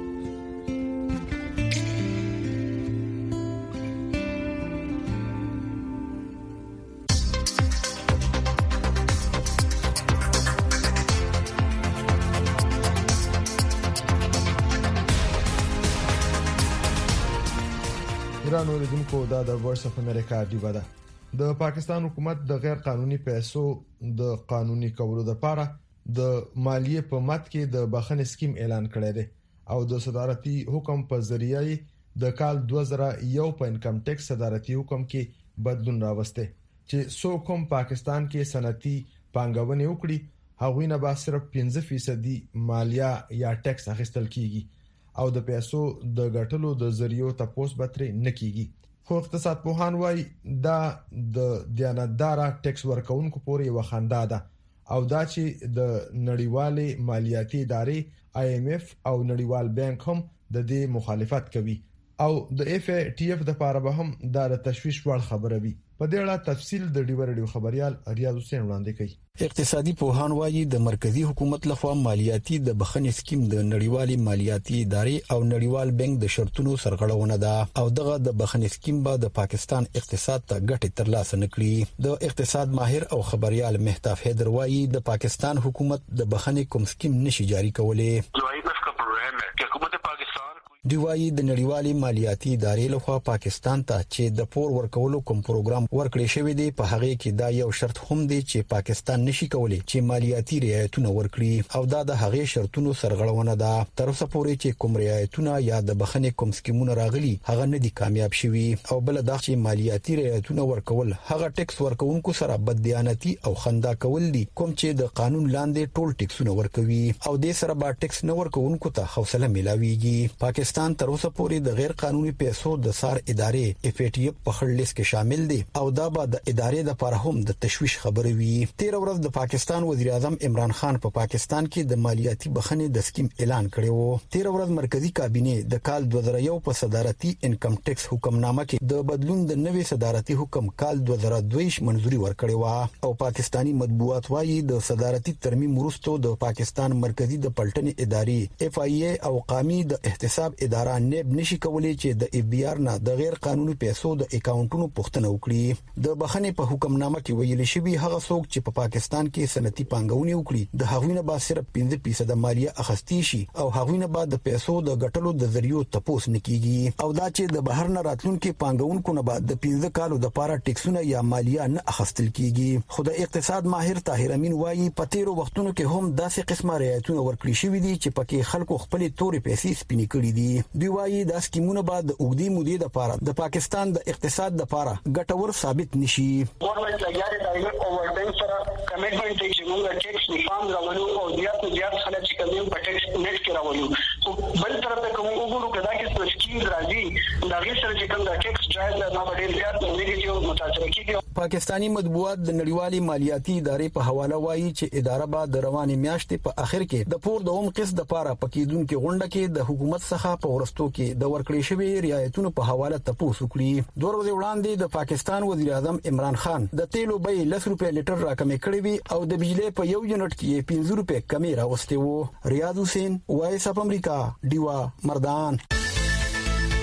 ګرانو لیدونکو دا د وایس اف امریکا ډیو ده. د پاکستان حکومت د غیر قانوني پیسو د قانوني کولو لپاره د مالیې په مت کې د بخښنې سکیم اعلان کړی دی او د صدارتي حکم په ذریعہ د کال دوه زره یو په انکم ټیکس صدارتي حکم کې بدلون راوسته چې سو کوم پاکستان کې صنعتي پانګونې وکړي هغوی نه به صرف پنځه فیصد مالیه یا ټیکس اخیستل کیږي او د پیسو د ګټلو د ذریعو تپوس بتري نکېږي. خو اقتصاد پوهان وايي دا د دیانتدار ټیکس ورکونکو پورې وخنده ده او دا چې د نړیوالې مالیاتي ادارې آی ایم ایف او نړیوال بانک هم د دې مخالفت کوي او د اف ای ټی اف د لپاره به هم دا د تشویش وړ خبره وي. په دې اړه تفصیل د ډیو رادیو خبريال ریاض حسین وړاندې کوي. اقتصادي پوهان وايي د مرکزی حکومت لخوا مالیاتي د بخښنې سکیم د نړیوالې مالیاتي ادارې او نړیوال بانک د شرطونو سرغړونه ده او دغه د بخښنې سکیم به د پاکستان اقتصاد ته ګټه ترلاسه نکړي. د اقتصاد ماهر او خبريال مهتاب حیدر وايي د پاکستان حکومت د بخښنې کوم سکیم نشي جاری کولای. دی وايي د نړیوالې مالیاتي ادارې لخوا پاکستان ته چې د پور ورکولو کوم پروګرام ورکړی شوی دی په هغه کې دا یو شرط هم دی چې پاکستان نشي کولای چې مالیاتي رعایتونه ورکړي او دا د هغه شرطونو سرغړونه ده. تر اوسه پورې چې کوم رعایتونه یا د بخښنې کوم سکیمونه راغلي هغه نه دي کامیاب شوي او بل دا چې مالیاتي رعایتونه ورکول هغه ټیکس ورکوونکو سره بددیانتي او خندا کول دي کوم چې د قانون لاندې ټول ټیکسونه ورکوي او د سره با ټیکس نه ورکوونکو ته حوصله ملاويږي. پاکستان تر اوسه پورې د غیر قانوني پیسو د سار ادارې اف ای ټی اف په خړ لیست کې شامل دي او دا به د ادارې د لپاره هم د تشویش خبره وي. تیر ورځ د پاکستان وزیر اعظم عمران خان په پا پاکستان کې د مالیاتي بخښنې د سکیم اعلان کړی وو. تیر ورځ مرکزی کابینه د کال دوه زره یو په صدارتي انکم ټیکس حکمنامه کې د بدلون د نوې صدارتي حکم کال دوه زره دوه منځوري ورکړی و او پاکستانی مطبوعات وايي د صدارتي ترمیم وروسته د پاکستان مرکزی د پلټنې ادارې اف آی ای او قومي د احتساب اداره نیب نشي کولای چې د اف بی آر نه د غیر قانوني پیسو د اکاونټونو پوښتنه وکړي. د بخښنې په حکمنامه کې ویل شوی هغه څوک چې په پاکستان کې صنعتي پانګونې وکړي د هغوی نه به صرف پنځه فیصد مالیه اخیستي شي او هغوی نه به د پیسو د ګټلو د ذریعو تپوس نکېږي او دا چې د بهر نه راتلونکو پانګونکو نه به د پنځه کالو د لپاره ټیکسونه یا مالیه نه اخیستل کیږي. خو د اقتصاد ماهر طاهر امین وايي په تیرو وختونو کې هم داسې قسمه رعایتونه ورکړي شوی دي چې پکې خلکو خپل تورې پیسې سپینې کړې دي. دی وايي دا سکیمونه بعد اوږدې مودې لپاره د پاکستان د اقتصاد لپاره ګټور ثابت نشي. ګورنمنت لګیاري د اوورډین سره کمټمنټ دی چې موږ ټیکس نفاند راولو او زیات زیات خلک چې کوم په ټیکس نیټ کې راولو. خو بل طرف ته کوم وګورو کدا کې سکیم راځي دا غیر سره چې کوم د ټیکس جایز نه ډېر زیات نیګیټیو متاثر کیږي. پاکستانی مطبوعات د نړیوالې مالیاتي ادارې په حواله وايي چې اداره به د روانې میاشتې په اخر کې د پور د اوم قسط لپاره پکېدونکو غونډه کې د حکومت څخه په ورستو کې د ورکړې شوی رعایتونو په حواله تاسو کړی. دوه ورځې وړاندې د پاکستان وزیر اعظم عمران خان د تیلو بیې لس روپۍ لیټر راکمې کړې وي او د بجلی په یو یونټ کې پنځه روپۍ کمې راوستي وو. ریاض حسین وایس اپ امریکا ډیوا مردان.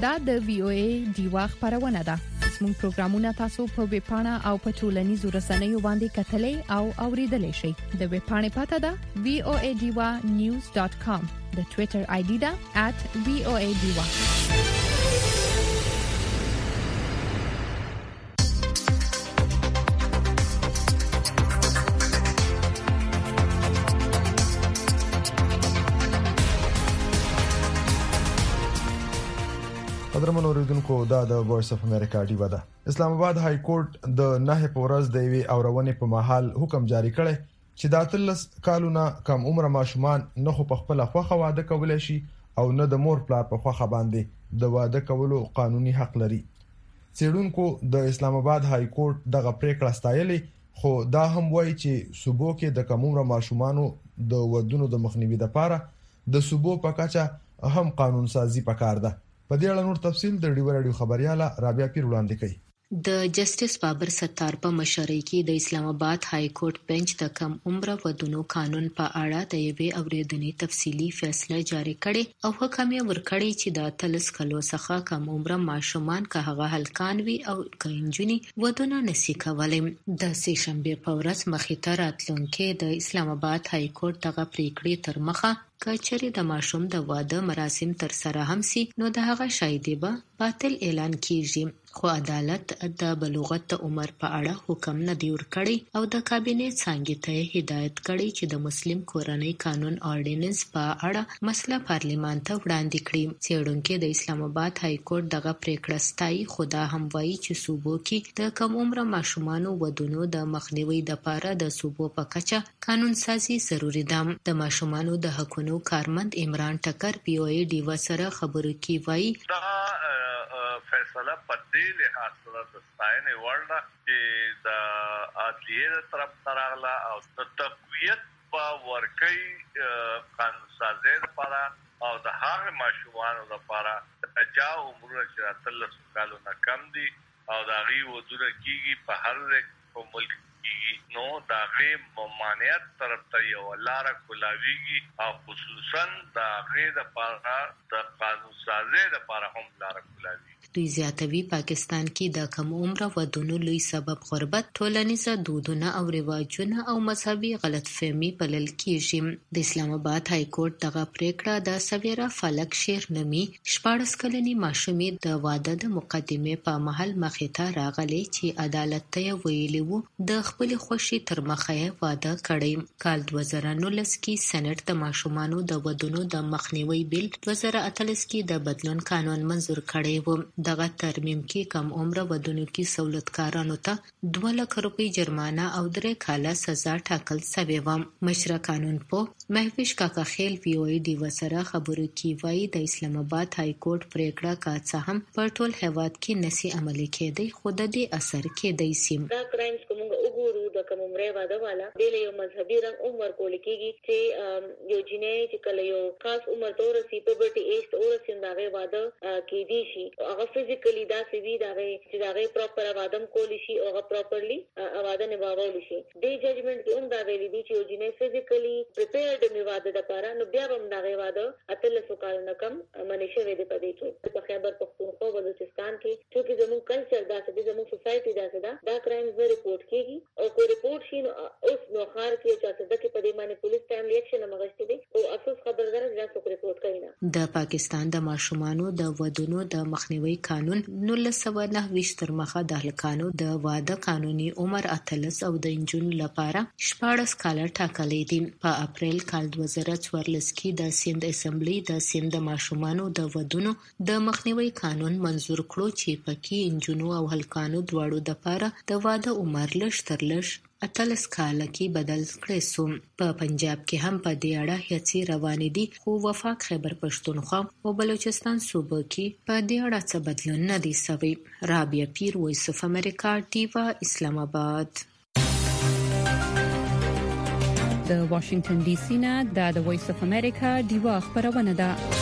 دا د وی او ای دیوا خبرونه ده. زموږ پروګرامونه تاسو په ویب پاڼه او په ټولنیزو رسنیو باندې کتلای او اوریدلای شئ. د ویب پاڼې پته ده وی او ای دیوا نیوز ډاٹ کام. د ټوئیټر آی ډي ده ات وی او ای دیوا. قدرمن اوریدونکو دا د وایس اف امریکا ډیوا ده. اسلام آباد های کورټ د نه پورز د وی اورونې په محل حکم جاری کړی چې د اتلس کالونو کم عمر ماشومان نه خو په خپل خوخه واده کولای شي او نه د مور پلار په خوخه باندې د واده کولو قانوني حق لري. څېړونکو د اسلام آباد های کورټ دغه پریکړه ستایلې، خو دا هم وایي چې صوبو کې د کم عمر ماشومانو د ودونو د مخنیوي لپاره د صوبو په کچه هم قانون سازي پکار ده. په دې اړه نور تفصیل د ډیو رادیو خبرياله رابعه پیر وړاندې کوي. د جسټس بابر ستار په مشرۍ کې د اسلام آباد های کورټ بنچ د کم عمر ودونو قانون په اړه د یوې اوریدنې تفصیلی فیصله جاری کړې او حکم یې ورکړی چې د تلس کلو څخه کم عمر ماشومان که هغه هلکان وي او کینجونی ودونه نشي کولای. د سې شنبه په ورځ مخې ته راتلونکي د اسلام آباد های کورټ دغه پریکړې تر مخه کچري د ماشوم د واده مراسم تر سره هم سي نو د هغه شایدي به باطل اعلان کیږي. خو عدالت د بلوغت عمر په اړه حکم نه دی ورکړی او د کابینه څنګه ته هدایت کړی چې د مسلم کورنۍ قانون اورډیننس په اړه مسله پارلیمان ته وړاندې کړي. څېړونکو د اسلام آباد های کورټ دغه پریکړه ستایي، خدا هم وایي چې صوبو کې د کم عمر ماشومان ودونو د مخنیوي لپاره د صوبو په کچه قانون سازي ضروری ده. د ماشومان د حقوقو کارمند عمران ټکر پی او ای ډیوا سره خبرو کې وایي دا فیصله په دې لحاظ سره د ستاینې وړ ده چې د عدلیې طرف تراغله او د تقویت په ورکۍ قانون سازي لپاره او د هغه ماشومانو لپاره چې عمر چې اتلس کالو نه کم دي او د هغې ودونه کېږي په هر ځای ملک نو دا غي ممانعت طرف ته یو لار کولاویږي او خصوصا دا غي د پاره د قانون سازي لپاره هم لار کولاویږي. دوی زیاتوي پاکستان کې د کم عمر ودونو لوی سبب غربت، ټولنیز دودونه او رواجونه او مذهبي غلطفهمي بلل کیږي. د اسلام آباد های کورټ دغه پریکړه د سویرا فلک شیر نمی شپږ کلنی ماشومې د واده د مقدمې په محل مخې ته راغلي چې عدالت ته ویلي وو د خپل خوشي تر مخه واده کړی. کال دوه زره نولس کې سېنات د ماشومانو د ودونو د مخنیوي بل دوه زره اتلس کې د بدلون قانون منزور کړی و. دغه ترمیم کې کم عمر ودونو کې سہولتکارانو ته دوه لک روپۍ جرمانه او درې کاله سزا ټاکل شوې و. مشر قانون په محوش کاکا خیل وی او ای ډیوا سره خبرو کې وایي د اسلام آباد های کورټ پریکړه کا څه هم پر ټول هیواد کې نسی عملي کېدی، خو د دې اثر کېدی سي. دا کرایمز کومه وګورو د کوم عمر واده والا د یو مذهبي رنګ عمر کول کېږي چې یو جنې چې کله یو خاص عمر تور سی پبرټي ایج اور سنداغه واده کې دي شي هغه فزیکلی دا سی وی دا چې دا پراپر واده کول شي او هغه پراپرلی واده نه باور شي. د ججمنټ کې هم دا ویلي دي چې یو جنې فزیکلی پریپیرډ می واده د لپاره نو بیا هم دا واده اتل سو کال نه کم منیشه وې د پدې کې په خیبر پختونخوا بلوچستان کې چې زموږ کلچر دا چې زموږ سوسایټي دا څه دا کرایمز نه ریپورت کیږي او کو ریپورت شي نو اوس نو خار کې چې څه د کې په دې باندې پولیس ټایم ریاکشن مغشته دي او افسوس خبردار چې څوک ریپورت کوي نه. د پاکستان د ماشومانو د ودونو د مخنیوي قانون نولس سوه نهه ویشت تر مخه د هلکانو د واده قانوني عمر اتلس او د انجونو لپاره شپاړس کاله ټاکلی دي. په اپریل کال دوه زره څوارلس کې د سند اسمبلی د سند ماشومانو د ودونو د مخنیوي قانون منزور کړو چې پکې انجونو او هلکانو دواړو لپاره د واده عمر لږ تر لږ اتلس کاله کې بدل کړی سو. په پنجاب کې هم په دې اړه هڅې روانې دي، خو وفاق خیبر پښتونخوا او بلوچستان صوبو کې په دې اړه څه بدلون نه دی شوی. رابعه پیر، وایس اف امریکا، ډیوا، اسلام آباد. د واشنگټن ډي سي نه د وایس اف امریکا ډیوا خبرونه ده.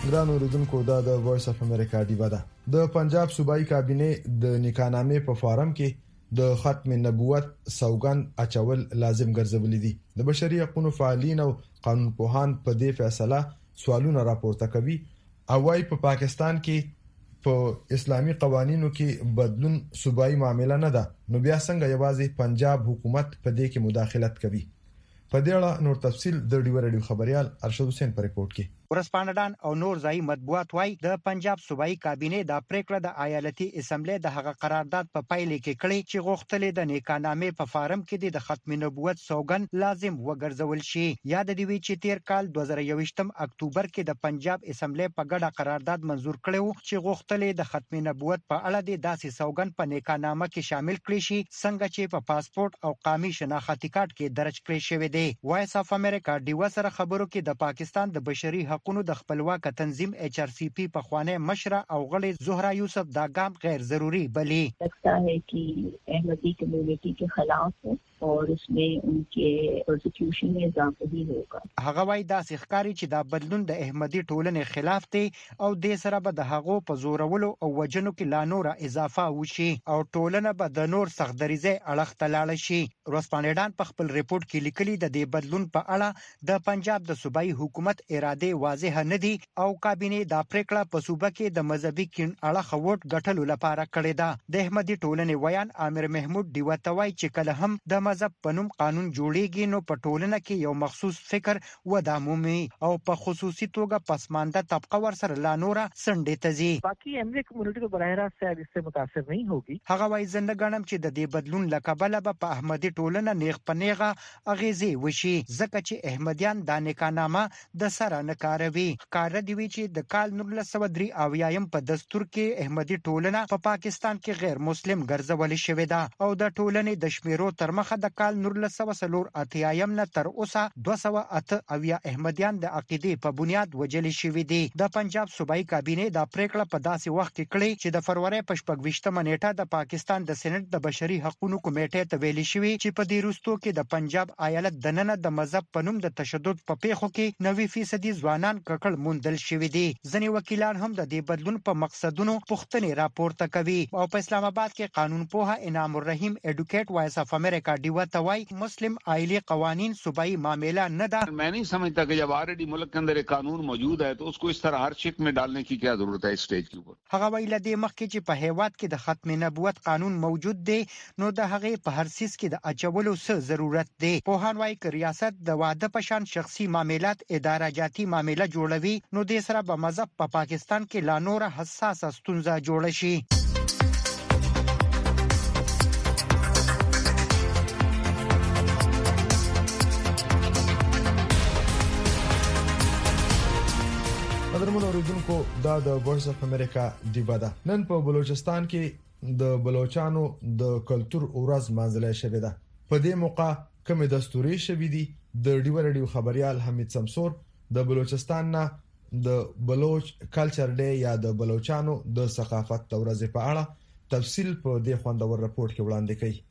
ګران اوریدونکو دا د وایس اف امریکا دی ودا د پنجاب صوبایي کابینه د نکاحنامې په فارم کې د ختم نبوت سوګند اچول لازم ګرځولې دي. د بشري حقوقو فعالین او قانون پوهان په دې فیصله سوالونه راپورته کوي او وايي په پاکستان کې په اسلامي قوانینو کې بدلون صوبایي معاملې نه ده، نو بیا څنګه یوازې پنجاب حکومت په دې کې مداخلت کوي. په دې اړه نور تفصیل د ډیو رادیو خبريال ارشد حسین په ریپورت کې. ورسپانډان او نور ځای مطبوعات وای د پنجاب صوبایي کابینه د پریکړه د ایالتي اسمبلی د هغه قرارداد په پایله کې کړی چې غوښتلې د نکاحنامې په فارم کې د ختم نبوت سوګند لازم وګرځول شي. یاد دی وی چې تیر کال دوه زره یوویشتم اکتوبر کې د پنجاب اسمبلی په ګډه قرارداد منزور کړو چې غوښتلې د ختم نبوت په اړه د داسې سوګند په نکاحنامه کې شامل کړي شي څنګه چې په پاسپورت او قومي شناختی کارت کې درج کړی شوی دی. وایس اف امریکا ډیو سره خبرو کې د پاکستان د بشري حقوقو د خپلواک تنظیم ایچ آر سی پی په خوانه مشره او غړي زهرا یوسف دا ګام غیر ضروری بلی لگتا ہے کہ احمدی کمیونٹی کے خلاف ہے اور اس میں ان کے پرسیکیوشن میں اضافہ ہی ہوگا. هغه وای دا ښکاری چې دا بدلون د احمدي ټولنې خلاف دی او د سره به د هغو په زورولو او وجنو کې لا نور اضافه وشي او ټولنه به د نور سختدریزه اړخ ته لاړ شي. ورسپانډان په خپل ریپورت کې لیکلي د دې بدلون په اړه د پنجاب د صوبایي حکومت اراده واضح نه دي او کابینه دا پریکړه په صوبه کې د مذهبي کین اړه ووټ غټلو لپاره کړې ده. د احمدي ټولنې ویان عامر محمود دیوتوي چې کله هم د مذهب په نوم قانون جوړیږي نو په ټولنه کې یو مخصوص فکر وده مومي او په خصوصي توګه پسمانده طبقه ورسره لا نور سنډې تزي. باقي احمدي کمیونټي کو براه راست سے اس سے متاثر نہیں ہوگی. هغه وایي زنده غنم چې د دې بدلون لکبله په احمدي ټولنه نیغ پنیغه اغیزي وشي ځکه چې احمدیان د نکاحنامه د سره نه کاروي. کار دی وی چې د کال نولس سوه درې اویایم په دستور کې احمدي ټولنه په پاکستان کې غیر مسلم ګرځول شوې ده او د ټولنې د شمیرو تر مخه د کال نولس سوه څلور اتیایم نه تر اوسه دوه سوه اته اویا احمدیان د عقیدې په بنیاد وجل شوي دي. د پنجاب صوبایي کابینه دا پریکړه په داسې وخت کې کړې چې د فروری په شپږویشتمه نیټه د پاکستان د سېنات د بشري حقوقو کمیټې ته ویلي شوی چې په دې وروستو کې د پنجاب ایالت د نن د مذهب په نوم د تشدد په پیښو کې نوي فیصدي ځوانان ککړ موندل شوي دي. ځینې وکیلان هم د دې بدلون په مقصدونو پوښتنې راپورته کوي او په اسلام آباد کې قانون پوها انعام الرحیم ایډوکیټ وایس اف امریکا ډیو توای مسلم آئلی قوانین صوبائی معاملہ نہ دا. میں نہیں سمجھتا کہ جب آلریڈی ملک کے اندر ایک قانون موجود ہے تو اس کو اس طرح ہر شک میں ڈالنے کی کیا ضرورت ہے اسٹیج کے اوپر. هغه ویل د مخکې چې په هیواد کې د ختم نبوت قانون موجود دی نو د هغه په هر سیس کې د اچولو څه ضرورت دی. پوهان وايي چې ریاست د واده په شان شخصي معاملات اداره جاتی معاملې جوړوي نو د سره په مذهب په پاکستان کې لا نور حساسه ستونزه جوړ شي. قدرمن اوریدونکو دا د وایس اف امریکا دی بدا. نن په بلوچستان کې د بلوچستانو د کلچر ورځ مانځل شوې ده. په دې موقع کوم دستوري شوې دي د ډیو رادیو خبريال حمید سمسور د بلوچستان نه د بلوچ کلچر ډے یا د بلوچستانو د ثقافت ورځ په اړه تفصیل په دې خوندور رپورت کې وړاندې کړي.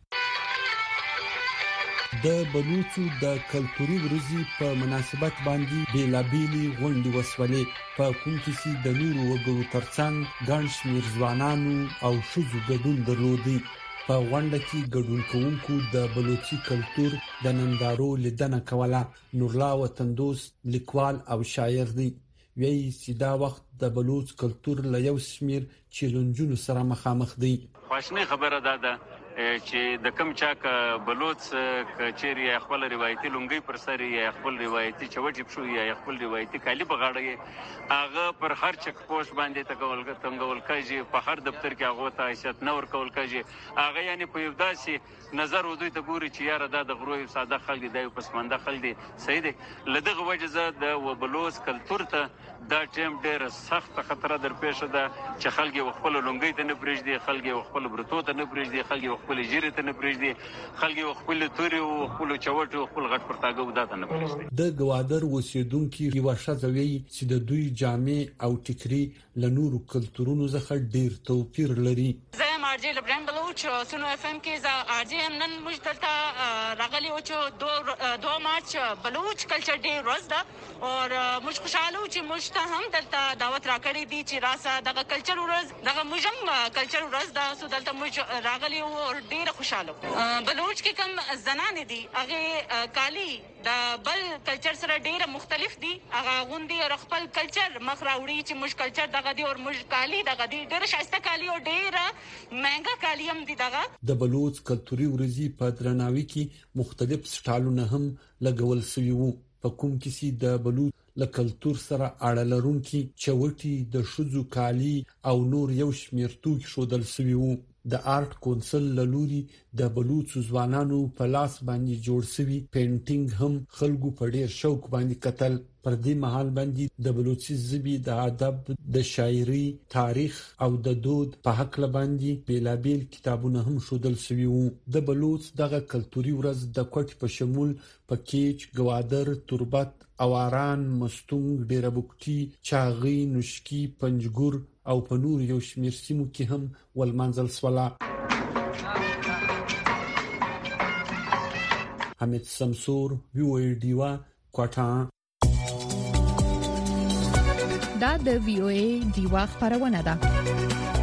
د بلوچو د کلتوري ورځې په مناسبت باندې بیلابېلې غونډې وسولې په کوم کې د نورو وګړو ترڅنګ ګڼ شمېر ځوانانو او ښځو ګډون درلودی. په غونډه کې ګډون کوونکو د بلوچي کلتور د نندارو لیدنه کوله. نورلا وطندوس لیکوال او شاعر دی. وی سیدا وخت د بلوچ کلتور له یو شمېر چیلنجونو سره مخامخ دی. خواشنی خبره ده ده چې د کم چا ک بلوچ کچيري خپل روایتي لونګي پر سر یا خپل روایتي چوټي پښو یا خپل روایتي کالی بغاړي هغه پر هر چک پوسټ باندې تګول تنګول کوي په هر دفتر کې هغه ته عزت نور کول کوي هغه یعنی په یو داسې نظر ودوی ته ګوري چې یاره دا د غروي ساده خلک دی او پسمانده خلک دي صحیح دي. لدغه وجه زه د بلوچ کلتور ته دا ټیم ډېر سخت خطر در پېښ ده چې خلک خپل لونګي ته نه پرېږدي خلک خپل برتو ته نه پرېږدي خلک خپل جیره ته نه پرېږدي خلک خپل توري او خپل چوټو خپل غټ پرتاګو داته نه پرېږدي. د ګوادر اوسیدونکو یو شذوي چې د دوی جامع او ټیکري له نورو کلتورونو څخه ډېر توپیر لري. زه ما ارجی لبران بلوچ سونو اف ام کې ز ارجی ام نن موږ دلته راغلی او چې دو دو مارچ بلوچ کلچر ډے ورځ ده او موږ خوشاله او چې موږ ته هم دلته دعوت راکړې دي چې راسه دغه کلچر ورځ دغه موږ هم کلچر ورځ ده سو دلته موږ راغلی او ډیر خوشاله بلوچ کې کوم زنان دي هغه کالی د بل کلچر سره ډیر مختلف دي هغه غوندي او خپل کلچر مخ راوړي چې موږ کلچر دغه دي او موږ کالی دغه دي ډیر شایسته کالی او ډیر مهنګا کالی هم دي دغه د بلوچ کلتوري ورځي په درناوي کې مختلف سټالونه هم لګول شوي وو په کوم کې سي د بلوچ له کلتور سره اړه لرونکي چوټي د شذو کالی او نور یو شمیر توکي شودل شوي وو د آرټ کونسل لوري د بلوچ ځوانانو په لاس باندې جوړ شوی پینټینګ هم خلکو په ډیر شوق باندې قتل پر دې مهال باندې د بلوچي ژبې د ادب د شاعري تاریخ او د دود په حق باندې بیلابیل کتابونه هم شودل شوي وو د بلوچ دغه کلتوري ورځ د کوټ په شمول پکیج گوادر تربت اواران مستونګ ډیربوکټي چاغي نشکی پنجګور او په نور یو شمیر سیمو کې هم ولمنځل سولا حمید سمسور وی او ای ډیوا کوټا دا د وی او ای ډیوا خبرونه ده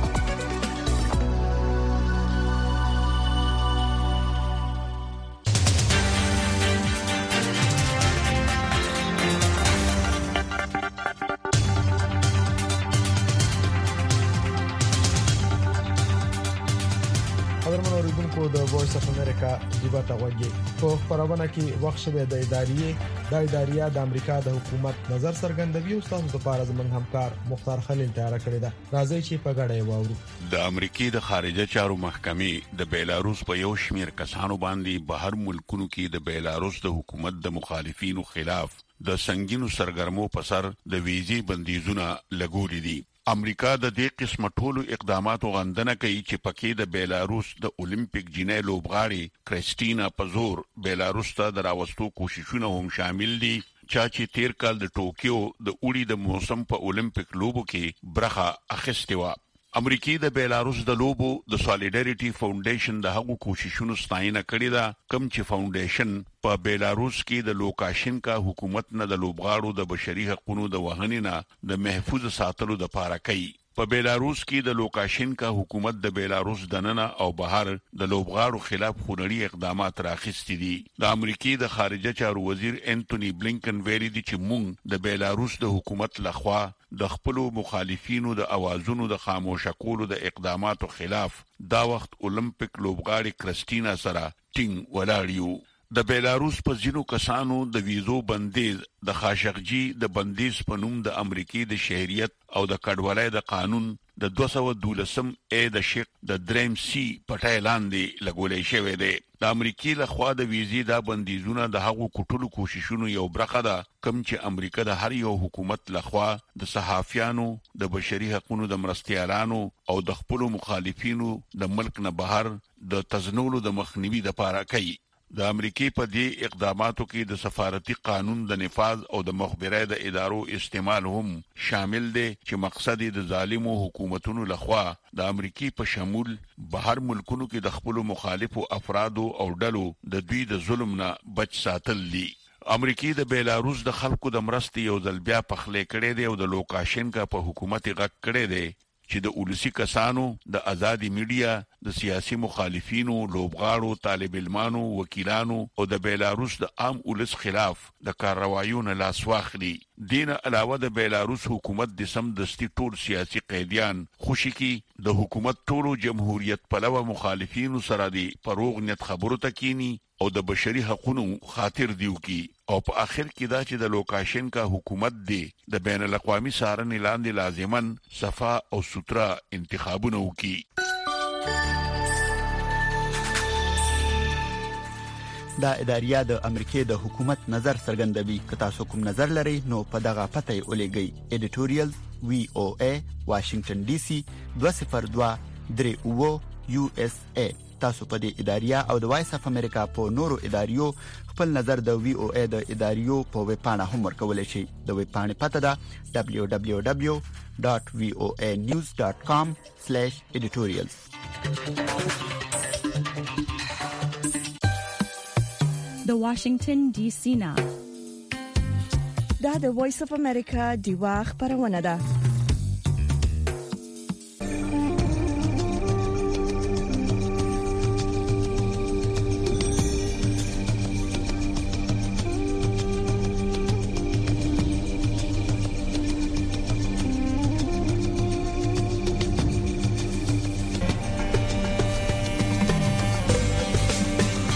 د وایس اف امریکا دیبا تاوګي په خبرونه کې وخت شوه د ادارې د ادارې د امریکا د حکومت نظر څرګندوي او تاسو د پاره زمون همکار مختار خلیل تیار کړی دا راځي چې په غړې واورو د امریکای د خارجه چارو محکمې د بیلاروس په یو شمیر کسانو باندې بهر ملکونو کې د بیلاروس د حکومت د مخالفینو خلاف د سنگینو سرګرمو په سر د ویزې بندیزونه لګولې دي امریکا د دې قسم ټولو اقداماتو غندنه کوي چې پکې د بیلاروس د اولمپیک جینۍ لوبغاړي کریسټینا پزور بیلاروس ته د راوستو کوششونه هم شامل دي چا چې تیر کال د ټوکیو د اوړي د موسم په اولمپیک لوبو کې برخه اخیستې و امریکای د بیلاروس د لوبو د سالیډریټي فاونډیشن د هغو کوششونو ستاینه کړې ده کوم چې فاونډیشن په بیلاروس کې د لوکاشینکا حکومت نه د لوبغاړو د بشري حقوقو د وهنې نه د محفوظ ساتلو د لپاره کوي په بیلاروس کې د لوکاشینکا حکومت د بیلاروس دننه او بهر د لوبغاړو خلاف خونړي اقدامات راخستي دي د امریکای د خارجه چارو وزیر انټونی بلینکن ویلي دي چې موږ د بیلاروس د حکومت لخوا د خپل مخالفینو د اوازونو د خاموش کولو د اقداماتو خلاف دا وخت اولمپیک لوبغاړي کریسټینا سره ټینګ ولاړیو د بیلاروس په ځینو کسانو د ویزو بندیز د خاشقجي د بندیز په نوم د امریکای د شهریت او د کډوالۍ د قانون د دوه سوه دولسم ا د شق د دریم سی پټای لاندې لګولې شوې ده د امریکای له خوا د ویزې د بندیزونو د هغو کوټلو کوششونو یو برخه ده کوم چې امریکا د هر یو حکومت له خوا د صحافیانو د بشري حقوقو د مرستيالانو او د خپل مخالفینو د ملک نه بهر د تزنولو د مخنیوي لپاره کوي د امریکای په دې اقداماتو کې د سفارتي قانون د نفاذ او د مخبرۍ د ادارو استعمال هم شامل دي چې مقصد د ظالمو حکومتونو لخوا د امریکای په شمول بهر ملکونو کې د خپل مخالفو افرادو او ډلو د دوی د ظلم نه بچ ساتل دي امریکای د بیلاروس د خلکو د مرستې یو ځل بیا پخلې کړې دي او د لوکاشینکا په حکومت غږ کړې دي چې د اولسی کسانو د ازادي میډیا د سیاسي مخالفینو لوبغاړو طالب علمانو وکیلانو او د بیلاروس د عام اولس خلاف د کاروایونو لاس واخلي دین علاوه د بیلاروس حکومت د سم دستي ټول سیاسي قیدیان خوشي کی د حکومت ټولو جمهوریت پلوه مخالفینو سره دی پروغ نیت خبرو تکینی او د بشري حقوقو خاطر دیو کی او په اخر کې دا چې د لوکاشینکا حکومت دی د بین الاقوامي سارنې لاندې لازمن صفا او سترا انتخابونه وکي دا اداریا د امریکای د حکومت نظر څرګندوي که تاسو کوم نظر لرئ نو په دغه پته ولېږئ ایډیټوریال وی او ای واشنگټن ډي سي دوه صفر دوه درې اوه یو اس ای تاسو په دې اداریه او د وایس اف امریکا په نورو اداریو خپل نظر د وی او ای د اداریو په ویب پاڼه هم ورکولای شئ. د ویب پاڼې پته ده دبليو دبليو دبليو ډاټ وی او ای نیوز ډاټ کام سلیش ایډیټوریالز. د واشنگټن ډي سي نه دا د وایس اف امریکا دیوا خبرونه ده.